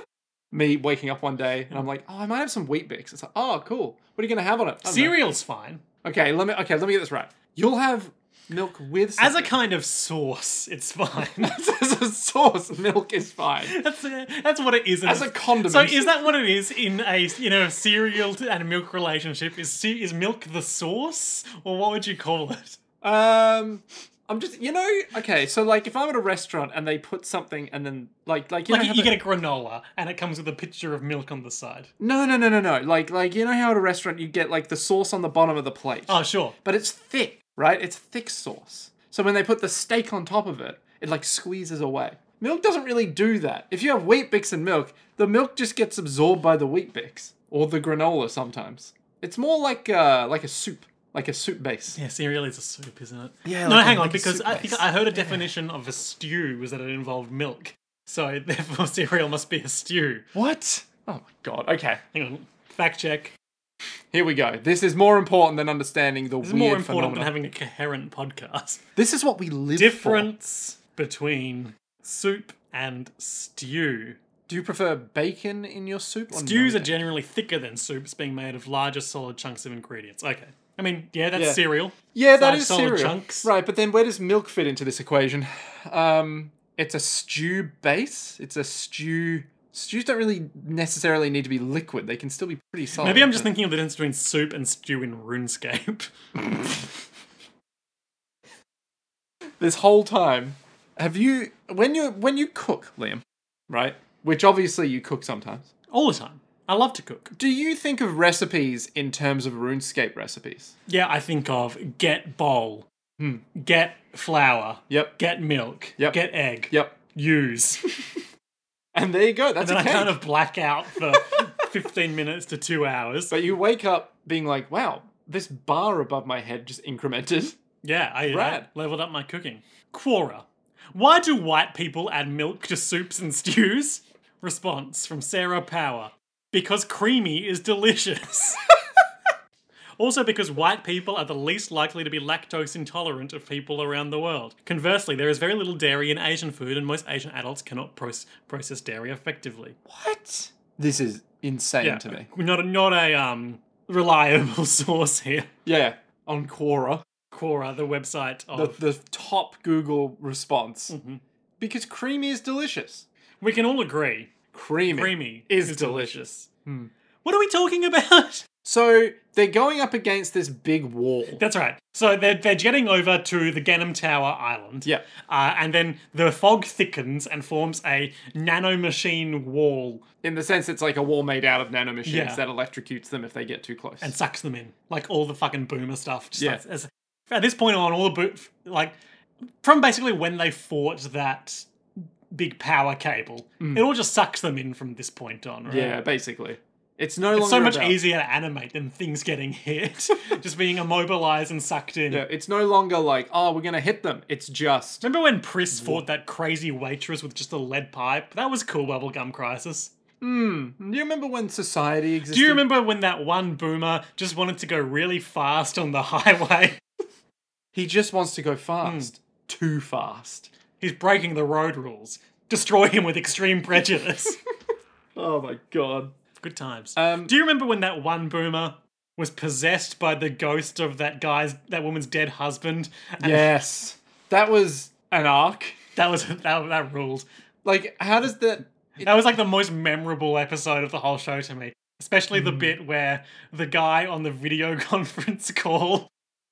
me waking up one day and I'm like, oh, I might have some Wheat Bix. It's like, oh, cool. What are you gonna have on it? I don't know. Cereal's fine. Okay, let me. Okay, let me get this right. You'll have milk with As a something. kind of sauce, it's fine. As a sauce, milk is fine. That's uh, that's what it is. in As a condiment. So is that what it is in a you know cereal and a milk relationship? Is ce- is milk the sauce, or what would you call it? Um, I'm just, you know, okay. So like, if I'm at a restaurant and they put something and then like, like you Like know, you, how you the- get a granola and it comes with a picture of milk on the side. no, no, no, no, no. Like, like you know how at a restaurant you get like the sauce on the bottom of the plate, Oh sure. but it's thick, right? It's thick sauce. So when they put the steak on top of it, it like squeezes away. Milk doesn't really do that. If you have Wheat Bix and milk, the milk just gets absorbed by the Wheat Bix or the granola sometimes. It's more like uh like a soup, like a soup base. Yeah, cereal is a soup, isn't it? Yeah, No, like a- hang on, like a because soup I base. think I heard a definition of a stew was that it involved milk. So therefore, cereal must be a stew. What? Oh my god. Okay. Hang on, fact check. Here we go. This is more important than understanding the This is weird more important than phenomena. having a coherent podcast. This is what we live for. Difference between soup and stew. Do you prefer bacon in your soup? Or Stews no are generally thicker than soups, being made of larger, solid chunks of ingredients. Okay. I mean, yeah, that's Yeah. cereal. Yeah, that Large, is solid cereal. chunks. Right, but then where does milk fit into this equation? Um, it's a stew base. It's a stew. Stews don't really necessarily need to be liquid. They can still be pretty solid. Maybe I'm just thinking of the difference between soup and stew in RuneScape. This whole time, have you when you when you cook, Liam, right? Which obviously you cook sometimes. All the time. I love to cook. Do you think of recipes in terms of RuneScape recipes? Yeah, I think of get bowl, get flour, Yep. get milk, Yep. get egg, Yep. use. And there you go. That's And then a I cake. kind of black out for fifteen minutes to two hours. But you wake up being like, wow, this bar above my head just incremented. Yeah, I, I Rad. leveled up my cooking. Quora. Why do white people add milk to soups and stews? Response from Sarah Power. Because creamy is delicious. Also because white people are the least likely to be lactose intolerant of people around the world. Conversely, there is very little dairy in Asian food and most Asian adults cannot proce- process dairy effectively. What? This is insane Yeah, to me. not a, not a um reliable source here. Yeah, on Quora, Quora, the website the, of... the top Google response. Mm-hmm. Because creamy is delicious. We can all agree. Creamy, Creamy is, is delicious. What are we talking about? So they're going up against this big wall. That's right. So they're, they're jetting over to the Ganem Tower Island. Yeah. Uh, and then the fog thickens and forms a nanomachine wall In the sense it's like a wall made out of nanomachines Yeah. that electrocutes them if they get too close. and sucks them in. Like all the fucking boomer stuff. Just Yeah. like- as, at this point on, all the bo- like from basically when they fought that big power cable, it all just sucks them in from this point on. Right? yeah, basically. It's no longer It's so much about- easier to animate than things getting hit. Just being immobilized and sucked in. Yeah, it's no longer like, oh, we're gonna hit them. It's just Remember when Pris fought that crazy waitress with just a lead pipe? That was cool, Bubblegum Crisis. Do you remember when society existed? Do you remember when that one boomer just wanted to go really fast on the highway? He just wants to go fast. Too fast. He's breaking the road rules. Destroy him with extreme prejudice. Oh my god. Good times. Um, Do you remember when that one boomer was possessed by the ghost of that guy's, that woman's dead husband? And Yes. That was an arc. That was, that, that ruled. Like, how does that... That was like the most memorable episode of the whole show to me. Especially the bit where the guy on the video conference call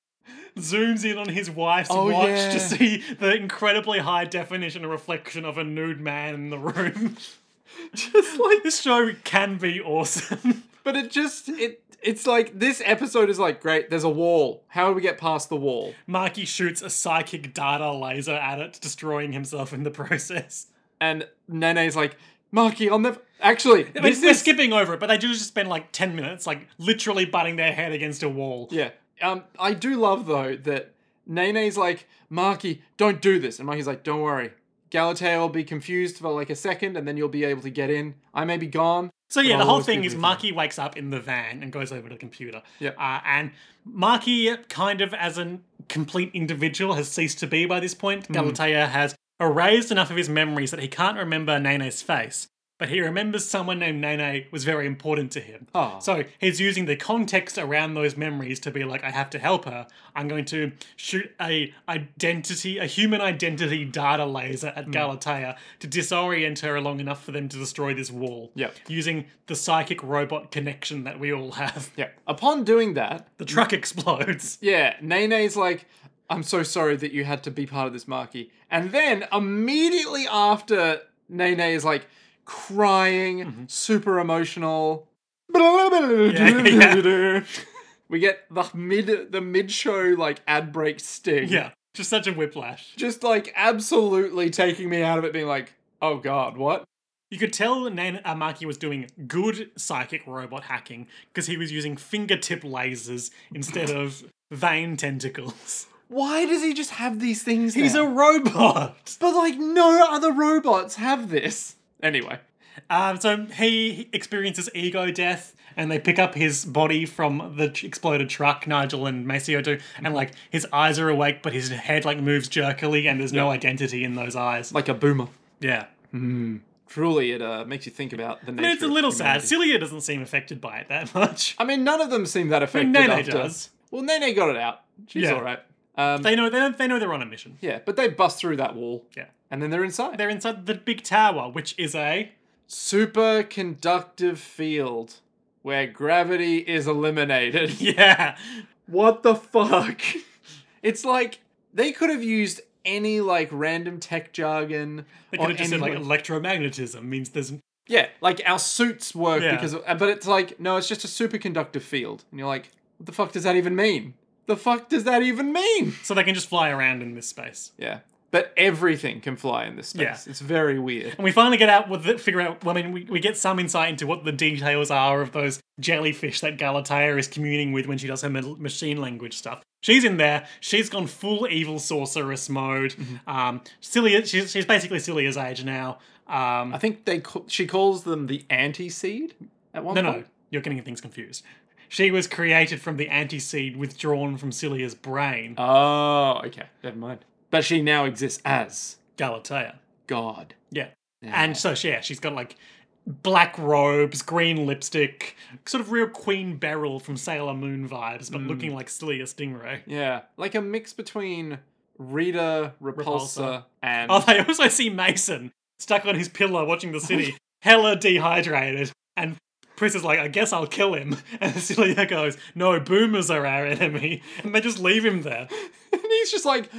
zooms in on his wife's Oh, watch yeah. to see the incredibly high definition reflection of a nude man in the room. Just like... This show can be awesome. But it just... it. It's like, this episode is like, great, there's a wall. How do we get past the wall? Marky shoots a psychic data laser at it, destroying himself in the process. And Nene's like, Marky, I'll never... Actually, I mean, this we're is... skipping over it, but they do just spend like ten minutes, like literally butting their head against a wall. Yeah. Um, I do love, though, that Nene's like, Marky, don't do this. And Marky's like, don't worry. Galatea will be confused for like a second, and then you'll be able to get in. I may be gone. So yeah, but the I'll whole always thing be is with you." Marky wakes up in the van and goes over to the computer. Yep. Uh, and Marky, kind of as a complete individual, has ceased to be by this point. Hmm. Galatea has erased enough of his memories that he can't remember Nene's face. but he remembers someone named Nene was very important to him. Oh. So he's using the context around those memories to be like, I have to help her. I'm going to shoot a identity, a human identity data laser at Galatea to disorient her long enough for them to destroy this wall. Yep. Using the psychic robot connection that we all have. Yeah. Upon doing that, The truck explodes. yeah, Nene's like, I'm so sorry that you had to be part of this, Marky. And then immediately after, Nene is like crying, Mm-hmm. super emotional. yeah. We get the mid the mid show like ad break sting. Yeah. Just such a whiplash. Just like absolutely taking me out of it, being like, oh god, what? You could tell Nana Amaki was doing good psychic robot hacking because he was using fingertip lasers instead of vein tentacles. Why does he just have these things He's now? a robot! But like no other robots have this. Anyway. Um, so he experiences ego death, and they pick up his body from the tr- exploded truck, Nigel and Maceo do, and like his eyes are awake, but his head like moves jerkily, and there's no Yeah. identity in those eyes. Like a boomer. Yeah. Truly, it uh, makes you think about the nature I mean, it's a of little sad. humanity. Celia doesn't seem affected by it that much. I mean, none of them seem that affected Nene after. does. Well, Nene got it out. She's Yeah. alright. Um, They know they know, they know they're on a mission. yeah, but they bust through that wall. Yeah. And then they're inside. They're inside the big tower, which is a Superconductive field where gravity is eliminated. yeah. What the fuck? It's like they could have used any like random tech jargon. They or could have just said any, like electromagnetism means there's yeah, like our suits work Yeah. because of, but it's like no, it's just a superconductive field, and you're like, what the fuck does that even mean? The fuck does that even mean? so they can just fly around in this space. Yeah, but everything can fly in this space. Yeah. It's very weird. And we finally get out with it, figure out. Well, I mean, we, we get some insight into what the details are of those jellyfish that Galatea is communing with when she does her ma- machine language stuff. She's in there. She's gone full evil sorceress mode. Mm-hmm. Um, Cilia, she's she's basically Cilia's age now. Um, I think they ca- she calls them the anti-seed at one no, point. no, you're getting things confused. She was created from the anti-seed withdrawn from Cilia's brain. Oh, okay. Never mind. But she now exists as Galatea. God. Yeah. And so, yeah, she's got like black robes, green lipstick, sort of real Queen Beryl from Sailor Moon vibes, but looking like Cilia Stingray. Yeah, like a mix between Rita Repulsa, Repulsa. and Oh, they also see Mason stuck on his pillow watching the city, hella dehydrated. And Pris is like, I guess I'll kill him. And Cilia goes, no, boomers are our enemy. And they just leave him there. and he's just like,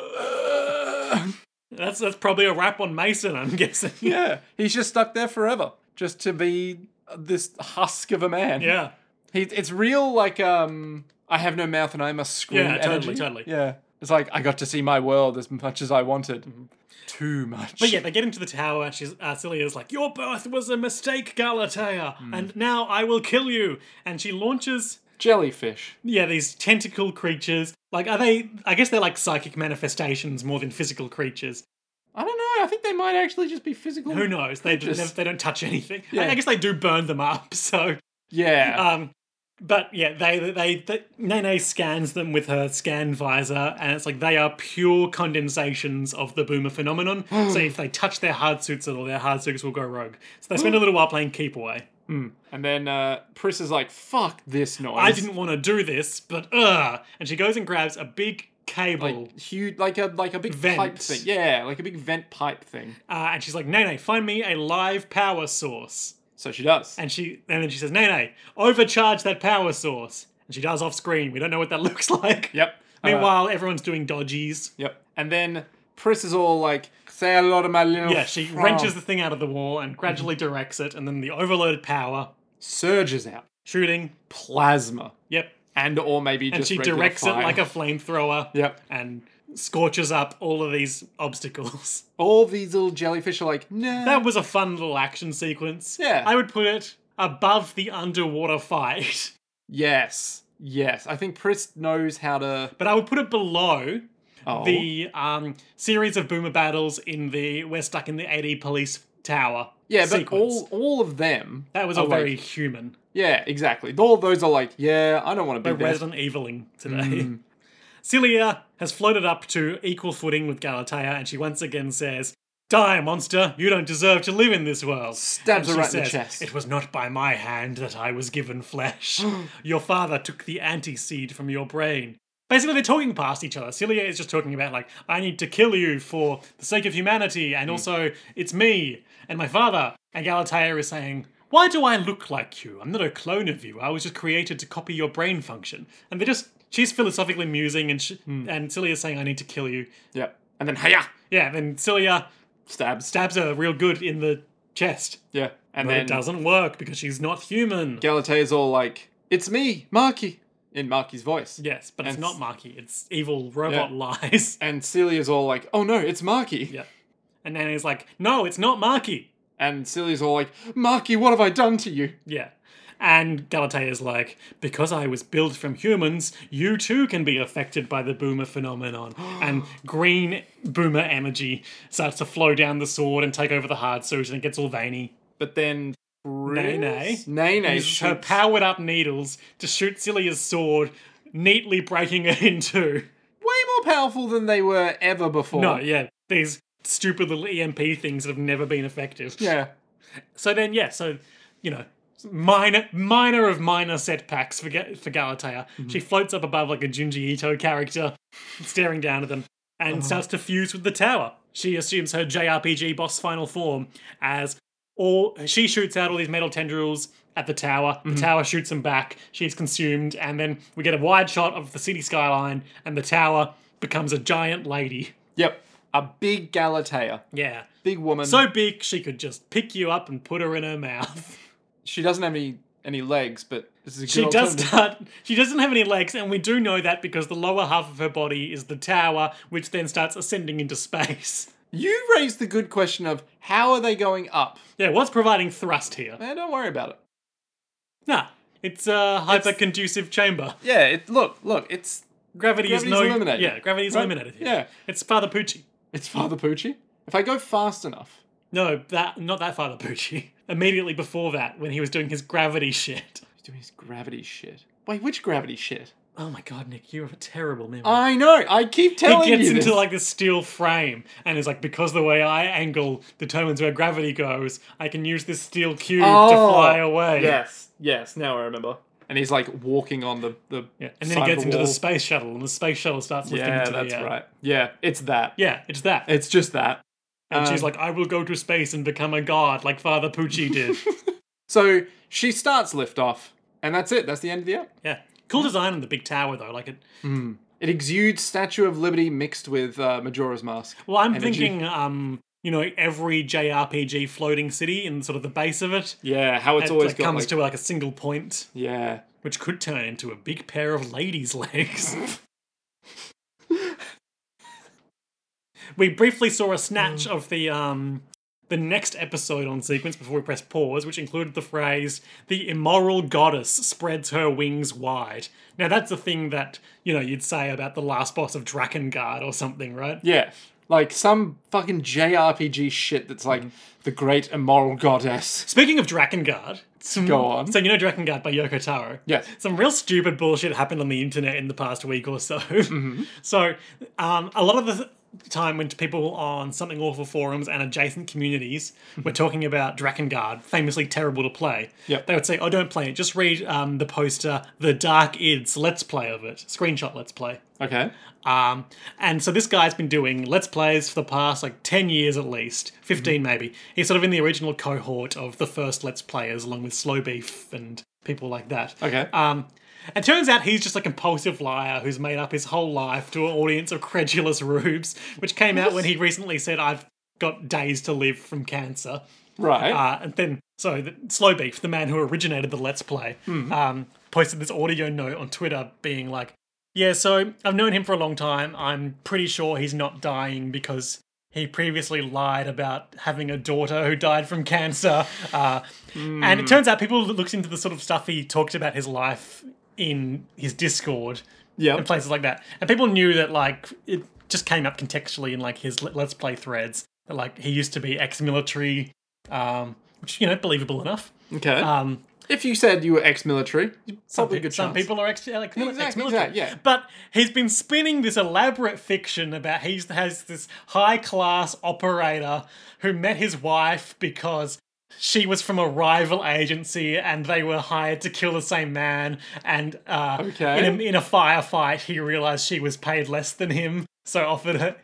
"Ugh." That's that's probably a wrap on Mason, I'm guessing. yeah, he's just stuck there forever, just to be this husk of a man. Yeah. he, it's real like um, I have no mouth and I must scream. Yeah, totally, energy. totally. Yeah, it's like I got to see my world as much as I wanted. Too much. But yeah, they get into the tower and she's, uh, Cilia's like, your birth was a mistake, Galatea, and now I will kill you. And she launches, jellyfish. yeah, these tentacle creatures. Like, are they, I guess they're like psychic manifestations more than physical creatures. I don't know. I think they might actually just be physical. Who knows? They, Just- they, they don't touch anything. Yeah. I, I guess they do burn them up, so... Yeah. Um, but yeah, they, they, they, Nene scans them with her scan visor, and it's like they are pure condensations of the boomer phenomenon. So if they touch their hard suits at all, their hard suits will go rogue. So they spend a little while playing keep away. and then uh, Pris is like, "Fuck this noise." I didn't want to do this, but ugh. And she goes and grabs a big cable, like huge, like a like a big Vent. pipe thing. Yeah, like a big vent pipe thing. uh, and she's like, Nene, find me a live power source. So she does. And she, and then she says, Nene, overcharge that power source. And she does off screen. We don't know what that looks like. Yep. Uh, Meanwhile, everyone's doing dodgies. yep. And then Pris is all like, "Say hello to my little." Yeah, she friend." wrenches the thing out of the wall and gradually directs it, and then the overloaded power, surges out shooting. plasma, Yep. and or maybe And just she regular directs it fire. like a flamethrower. Yep. And scorches up all of these obstacles. All these little jellyfish are like, "No." That was a fun little action sequence. Yeah. I would put it above the underwater fight. Yes. Yes. I think Pris knows how to. But I would put it below Oh. the um, series of boomer battles in the We're Stuck in the A D Police Tower. Yeah, but sequence. all all of them. That was are all very like- human. Yeah, exactly. All of those are like, yeah, I don't want to We're be there. Resident Eviling today. Mm. Cilia has floated up to equal footing with Galatea, and she once again says, Die, monster! You don't deserve to live in this world. Stabs And her she right in the says, chest. It was not by my hand that I was given flesh. Your father took the anti-seed from your brain. Basically, they're talking past each other. Celia is just talking about, like, I need to kill you for the sake of humanity, and also, it's me and my father. And Galatea is saying, why do I look like you? I'm not a clone of you. I was just created to copy your brain function. And they're just, she's philosophically musing, and, sh- and Celia's saying, I need to kill you. Yep. And then, hiya! Yeah, then Celia Stabs. stabs her real good in the chest. Yeah. And But then it doesn't work because she's not human. Galatea's all like, it's me, Marky, in Marky's voice. Yes, but it's And not s- Marky. It's evil robot Yeah. lies. And Celia's all like, oh no, it's Marky. Yeah. And Nanny's like, no, it's not Marky. And Celia's all like, Marky, what have I done to you? Yeah. And Galatea's like, because I was built from humans, you too can be affected by the boomer phenomenon. And green boomer energy starts to flow down the sword and take over the hard suit, and it gets all veiny. But then Nene Nene uses her shoots. powered up needles to shoot Celia's sword, neatly breaking it in two. Way more powerful than they were ever before. No, yeah, these stupid little E M P things that have never been effective. Yeah. So then, yeah, so, you know, minor minor of minor setbacks for, Ga- for Galatea. She floats up above like a Junji Ito character, staring down at them, and starts to fuse with the tower. She assumes her J R P G boss final form as all she shoots out all these metal tendrils at the tower. The tower shoots them back. She's consumed, and then we get a wide shot of the city skyline, and the tower becomes a giant lady. Yep. A big Galatea. Yeah. Big woman. So big she could just pick you up and put her in her mouth. she doesn't have any any legs, but this is a good She does alternative. start. She doesn't have any legs, and we do know that because the lower half of her body is the tower, which then starts ascending into space. You raised the good question of how are they going up? Yeah, what's providing thrust here? Eh, don't worry about it. Nah, it's a hyper-conducive chamber. Yeah, it, look, look, it's Gravity is Gravity's no. eliminated. Yeah, gravity is Right? eliminated here. Yeah. It's Father Pucci. it's Father Pucci. If I go fast enough, No, that not that Father Pucci. Immediately before that, when he was doing his gravity shit. he's doing his gravity shit. Wait, which gravity shit? Oh my god, Nick, you have a terrible memory. I know. I keep telling He gets you into this. like this steel frame and is like, because the way I angle determines where gravity goes, I can use this steel cube to Oh, fly away. Yes, yes. Now I remember. And he's like walking on the the. Yeah. And then side he of gets into wall. the space shuttle, and the space shuttle starts lifting Yeah, into that's the air. right. Yeah, it's that. Yeah, it's that. It's just that. And she's Um, like, I will go to space and become a god like Father Pucci did. So she starts liftoff, and that's it. That's the end of the app. Yeah. Cool design on the big tower, though. Like it. It exudes Statue of Liberty mixed with uh, Majora's Mask. Well, I'm Energy. thinking, um, you know, every J R P G floating city in sort of the base of it. Yeah, how it's It always like, got comes like, to like a single point, yeah. which could turn into a big pair of ladies' legs. We briefly saw a snatch of the um the next episode on sequence before we press pause, which included the phrase, the immoral goddess spreads her wings wide. Now that's a thing that, you know, you'd say about the last boss of Drakengard or something, right? Yeah. Like some fucking J R P G shit that's like the great immoral goddess. Speaking of Drakengard, some, Go on. So you know Drakengard by Yoko Taro? Yes. Some real stupid bullshit happened on the internet in the past week or so. So um, a lot of the time when people on Something Awful forums and adjacent communities were talking about Drakengard, famously terrible to play, Yep. they would say, oh, don't play it. Just read um, the poster, The Dark Ids Let's Play of it. Screenshot Let's Play. Okay. Um, and so this guy's been doing Let's Plays for the past like ten years at least, fifteen maybe. He's sort of in the original cohort of the first Let's Players along with Slow Beef and people like that. Okay. Um, it turns out he's just a compulsive liar who's made up his whole life to an audience of credulous rubes, which came out when he recently said, I've got days to live from cancer. Right. Uh, and then, so the, Slow Beef, the man who originated the Let's Play, um, posted this audio note on Twitter being like, yeah, so I've known him for a long time. I'm pretty sure he's not dying because he previously lied about having a daughter who died from cancer. Uh, And it turns out people looked into the sort of stuff he talked about his life in his Discord Yep. and places like that. And people knew that, like, it just came up contextually in, like, his Let's Play threads. That, like, he used to be ex-military, um, which, you know, believable enough. Okay. Um, If you said you were ex-military, you Some, probably pe- good some chance. people are ex- like, Exactly, ex-military. exactly, yeah. But he's been spinning this elaborate fiction about he has this high-class operator who met his wife because she was from a rival agency and they were hired to kill the same man. And uh, Okay. in, a, in a firefight, he realized she was paid less than him, so offered her,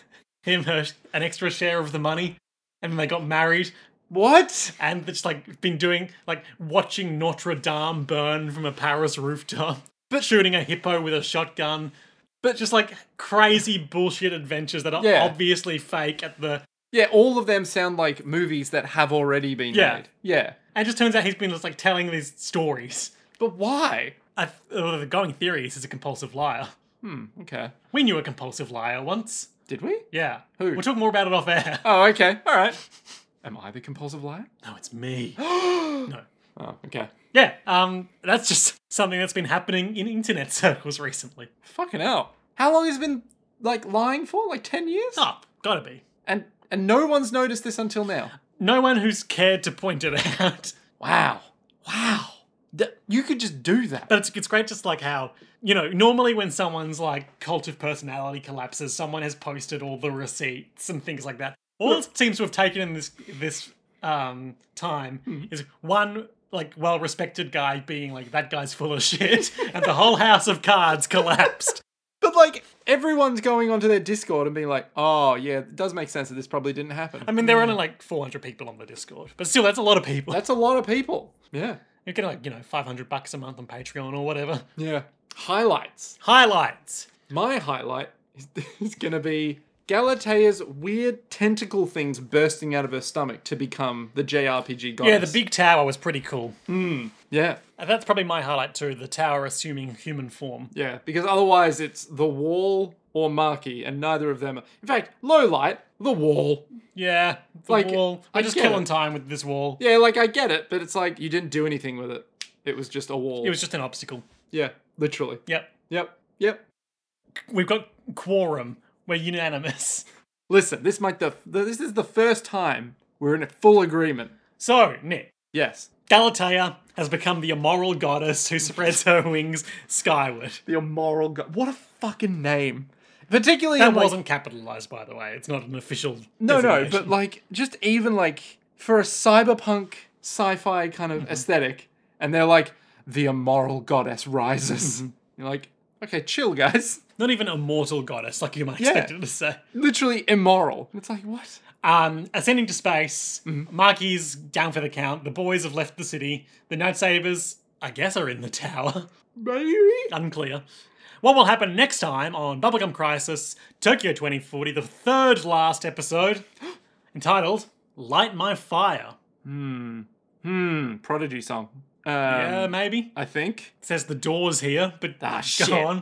him her, an extra share of the money. And then they got married. What? And just like been doing like watching Notre Dame burn from a Paris rooftop, but shooting a hippo with a shotgun, but just like crazy bullshit adventures that are Yeah. obviously fake at the. Yeah, all of them sound like movies that have already been Yeah. made. Yeah. And it just turns out he's been just like telling these stories. But why? I, uh, the going theory is he's a compulsive liar. Hmm, okay. We knew a compulsive liar once. Did we? Yeah. Who? We'll talk more about it off air. Oh, okay. All right. Am I the compulsive liar? No, it's me. No. Oh, okay. Yeah, um, that's just something that's been happening in internet circles recently. Fucking hell. How long has it been, like, lying for? Like ten years? Oh, gotta be. And and no one's noticed this until now. No one who's cared to point it out. Wow. Wow. Th- you could just do that. But it's, it's great just like how, you know, normally when someone's like cult of personality collapses, someone has posted all the receipts and things like that. All it seems to have taken in this this um, time is one like well-respected guy being like, that guy's full of shit, and the whole house of cards collapsed. But, like, everyone's going onto their Discord and being like, oh, yeah, it does make sense that this probably didn't happen. I mean, there are only like four hundred people on the Discord, but still, that's a lot of people. That's a lot of people. Yeah. You get like, you know, five hundred bucks a month on Patreon or whatever. Yeah. Highlights. Highlights. My highlight is, is going to be Galatea's weird tentacle things bursting out of her stomach to become the J R P G goddess. Yeah, the big tower was pretty cool. Yeah. And that's probably my highlight too, the tower assuming human form. Yeah, because otherwise it's the wall or Marky, and neither of them are... In fact, low light, the wall. Yeah, the Like, wall. I We're just get killing it. time with this wall. Yeah, like, I get it, but it's like, you didn't do anything with it. It was just a wall. It was just an obstacle. Yeah, literally. Yep. Yep, yep. We've got quorum. We're unanimous. Listen, this might the, the this is the first time we're in a full agreement. So, Nick, Yes. Galatea has become the immoral goddess who spreads her wings skyward. The immoral god. What a fucking name. Particularly That in, like, wasn't capitalized, by the way. It's not an official No, no, designation. but like, just even like, for a cyberpunk sci-fi kind of aesthetic, and they're like, the immoral goddess rises. You're like, okay, chill, guys. Not even immortal goddess, like you might Yeah. expect it to say. Literally immoral. It's like, what? Um, ascending to space, Mm-hmm. Marky's down for the count, the boys have left the city, the Night Sabers, I guess, are in the tower. Baby? Unclear. What will happen next time on Bubblegum Crisis, Tokyo twenty forty, the third last episode, entitled Light My Fire. Hmm, Prodigy song. Um, Yeah, maybe. I think. It says the doors here, but Ah, go shit. on.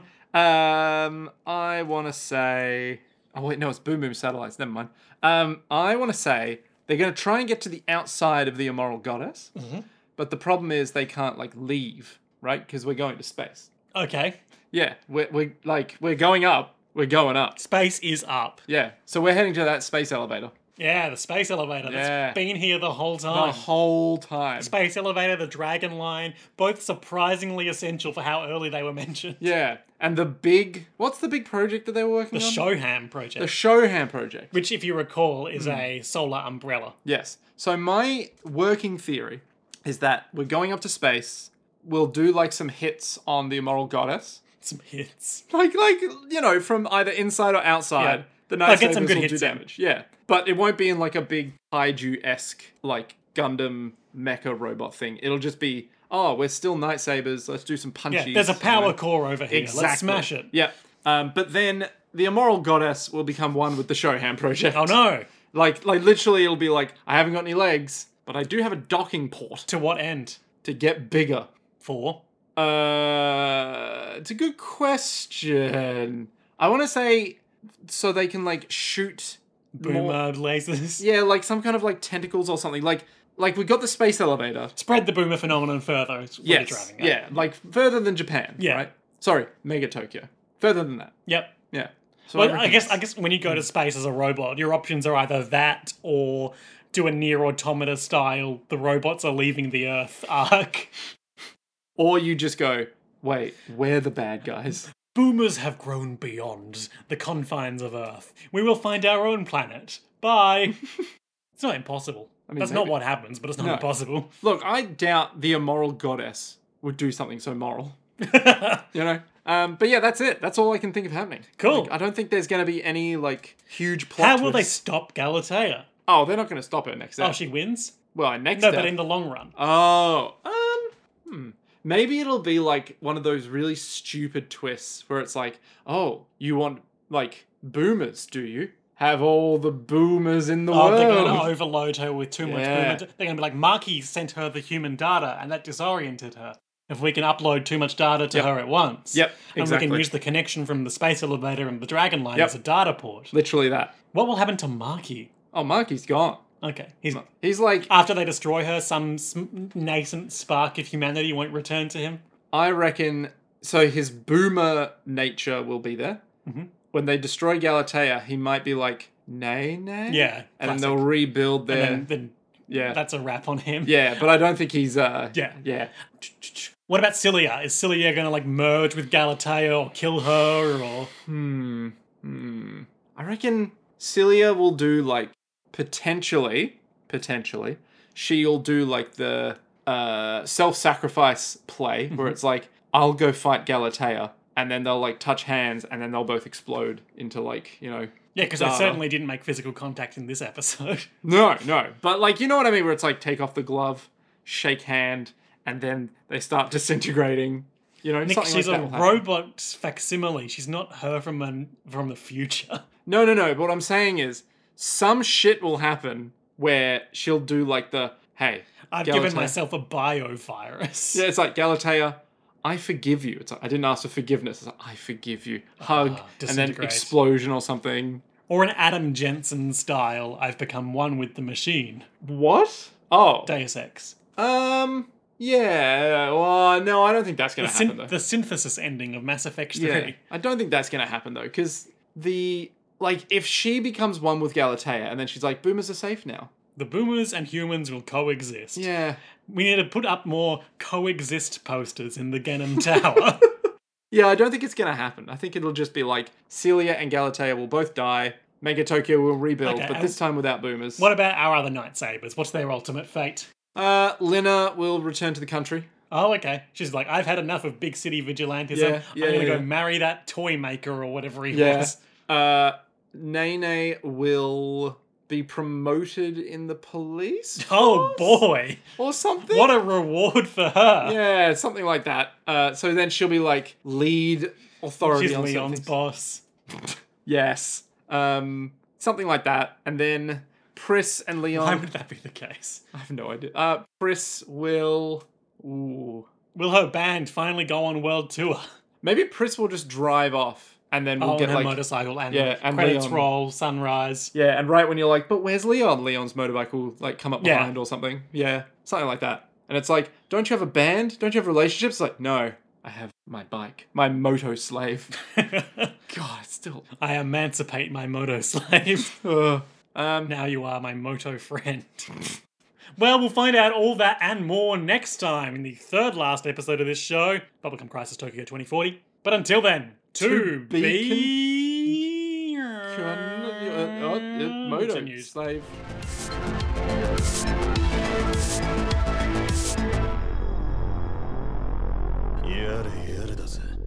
Um, I want to say... Oh, wait, no, it's Boom Boom Satellites. Never mind. Um, I want to say they're going to try and get to the outside of the immoral goddess, but the problem is they can't, like, leave, right? Because we're going to space. Okay. Yeah, we're, we're, like, we're going up. We're going up. Space is up. Yeah, so we're heading to that space elevator. Yeah, the space elevator that's Yeah. been here the whole The time. whole time. Space elevator, the Dragon Line, both surprisingly essential for how early they were mentioned. Yeah, and the big... What's the big project that they were working The on? Shoham project, The Shoham project. which, if you recall, is Hmm. a solar umbrella. Yes. So my working theory is that we're going up to space. We'll do like some hits on the immoral goddess, Some hits. like like you know from either inside or outside. Yeah. The They'll night get some sabers good will do hits in. damage. Yeah, but it won't be in like a big kaiju esque like Gundam mecha robot thing. It'll just be oh we're still night sabers. Let's do some punchies. Yeah, there's a you power know? core over here. Exactly. Let's smash it. Yeah. Um, but then the immoral goddess will become one with the Shoham project. Oh no! Like, like literally, it'll be like, I haven't got any legs, but I do have a docking port To what end? to get bigger. For? Uh, it's a good question. I want to say so they can like shoot more. Boomer lasers. Yeah, like some kind of like tentacles or something. Like, like we got the space elevator. Spread the boomer phenomenon further. Is what Yes. you're driving at. Yeah, like further than Japan. Yeah. Right. Sorry, Mega Tokyo. Further than that. Yep. Yeah. So Well, I reckon guess that's- I guess when you go to space as a robot, your options are either that or do a near automata style, the robots are leaving the Earth arc. Or you just go, wait, we're the bad guys. Boomers have grown beyond the confines of Earth. We will find our own planet. Bye. It's not impossible. I mean, That's maybe. not what happens, but it's not No. impossible. Look, I doubt the immoral goddess would do something so moral. Cool. You know? Um, but yeah, that's it. That's all I can think of happening. Like, I don't think there's going to be any, like, huge plot How will they twists. stop Galatea? Oh, they're not going to stop her next step. Oh, she wins? Well, next No, step. but in the long run. Oh, um, hmm. Maybe it'll be like one of those really stupid twists where it's like, oh, you want, like, boomers, do you? Have all the boomers in the Oh, world. they're going to overload her with too much Yeah. boomer. They're going to be like, Marky sent her the human data, and that disoriented her. If we can upload too much data to Yep. her at once, Yep, and we exactly. can use the connection from the space elevator and the Dragon Line Yep. as a data port, Literally that. what will happen to Marky? Oh, Marky's gone. Okay, he's He's like, after they destroy her, some sm- nascent spark of humanity won't return to him. I reckon, so his boomer nature will be there. Mm-hmm. When they destroy Galatea, he might be like, nay, nay? Yeah, And then classic. they'll rebuild their, And then, then yeah. that's a wrap on him. Yeah, but I don't think he's, uh, Yeah. yeah. What about Cilia? Is Cilia going to like merge with Galatea or kill her or? Hmm. Hmm. I reckon Cilia will do like potentially, potentially, she'll do like the uh, self-sacrifice play where it's like, I'll go fight Galatea, and then they'll like touch hands, and then they'll both explode into like, you know. Yeah, because they data. certainly didn't make physical contact in this episode. No, no. But like, you know what I mean? Where it's like, take off the glove, shake hand, and then they start disintegrating. You know, Nick, something she's like a that will happen. robot facsimile. She's not her from an, from the future. No, no, no. But what I'm saying is, some shit will happen where she'll do like the, hey, I've Galatea. given myself a biovirus. Yeah, it's like, Galatea, I forgive you. It's like, I didn't ask for forgiveness. It's like, I forgive you. Hug, Ah, and then disintegrate. explosion or something. Or an Adam Jensen style, I've become one with the machine. What? Oh. Deus Ex. Um, yeah. Well, no, I don't think that's going The, to happen, syn- though. the synthesis ending of Mass Effect three. Yeah, I don't think that's going to happen, though, because the, like, if she becomes one with Galatea, and then she's like, boomers are safe now. The boomers and humans will coexist. Yeah. We need to put up more coexist posters in the Genom Tower. Yeah, I don't think it's going to happen. I think it'll just be like, Celia and Galatea will both die, Mega Tokyo will rebuild, Okay, but and- this time without boomers. What about our other Nightsabers? What's their ultimate fate? Uh, Lina will return to the country. Oh, okay. She's like, I've had enough of big city vigilantism. Yeah, yeah, I'm gonna yeah, go yeah. marry that toy maker or whatever he Yeah. was. Uh, Nene will be promoted in the police Oh force boy. or something. What a reward for her. Yeah, something like that. Uh, so then she'll be like lead authority She's on Leon's something. boss. Yes. Um, something like that. And then Pris and Leon. Why would that be the case? I have no idea. Uh, Pris will. Ooh. Will her band finally go on world tour? Maybe Pris will just drive off, and then we'll Oh, get on her like. motorcycle and, Yeah, and credits Leon. roll, sunrise. Yeah, and right when you're like, but where's Leon? Leon's motorbike will like come up Yeah. behind or something. Yeah, something like that. And it's like, don't you have a band? Don't you have relationships? Like, no, I have my bike, my moto slave. God, still. I emancipate my moto slave. Ugh. Um, Now you are my moto friend. Well, we'll find out all that and more next time in the third last episode of this show, Bubblegum Crisis Tokyo twenty forty. But until then, to, To be be... con- uh, uh, uh, moto Continues. slave. やれやれだぜ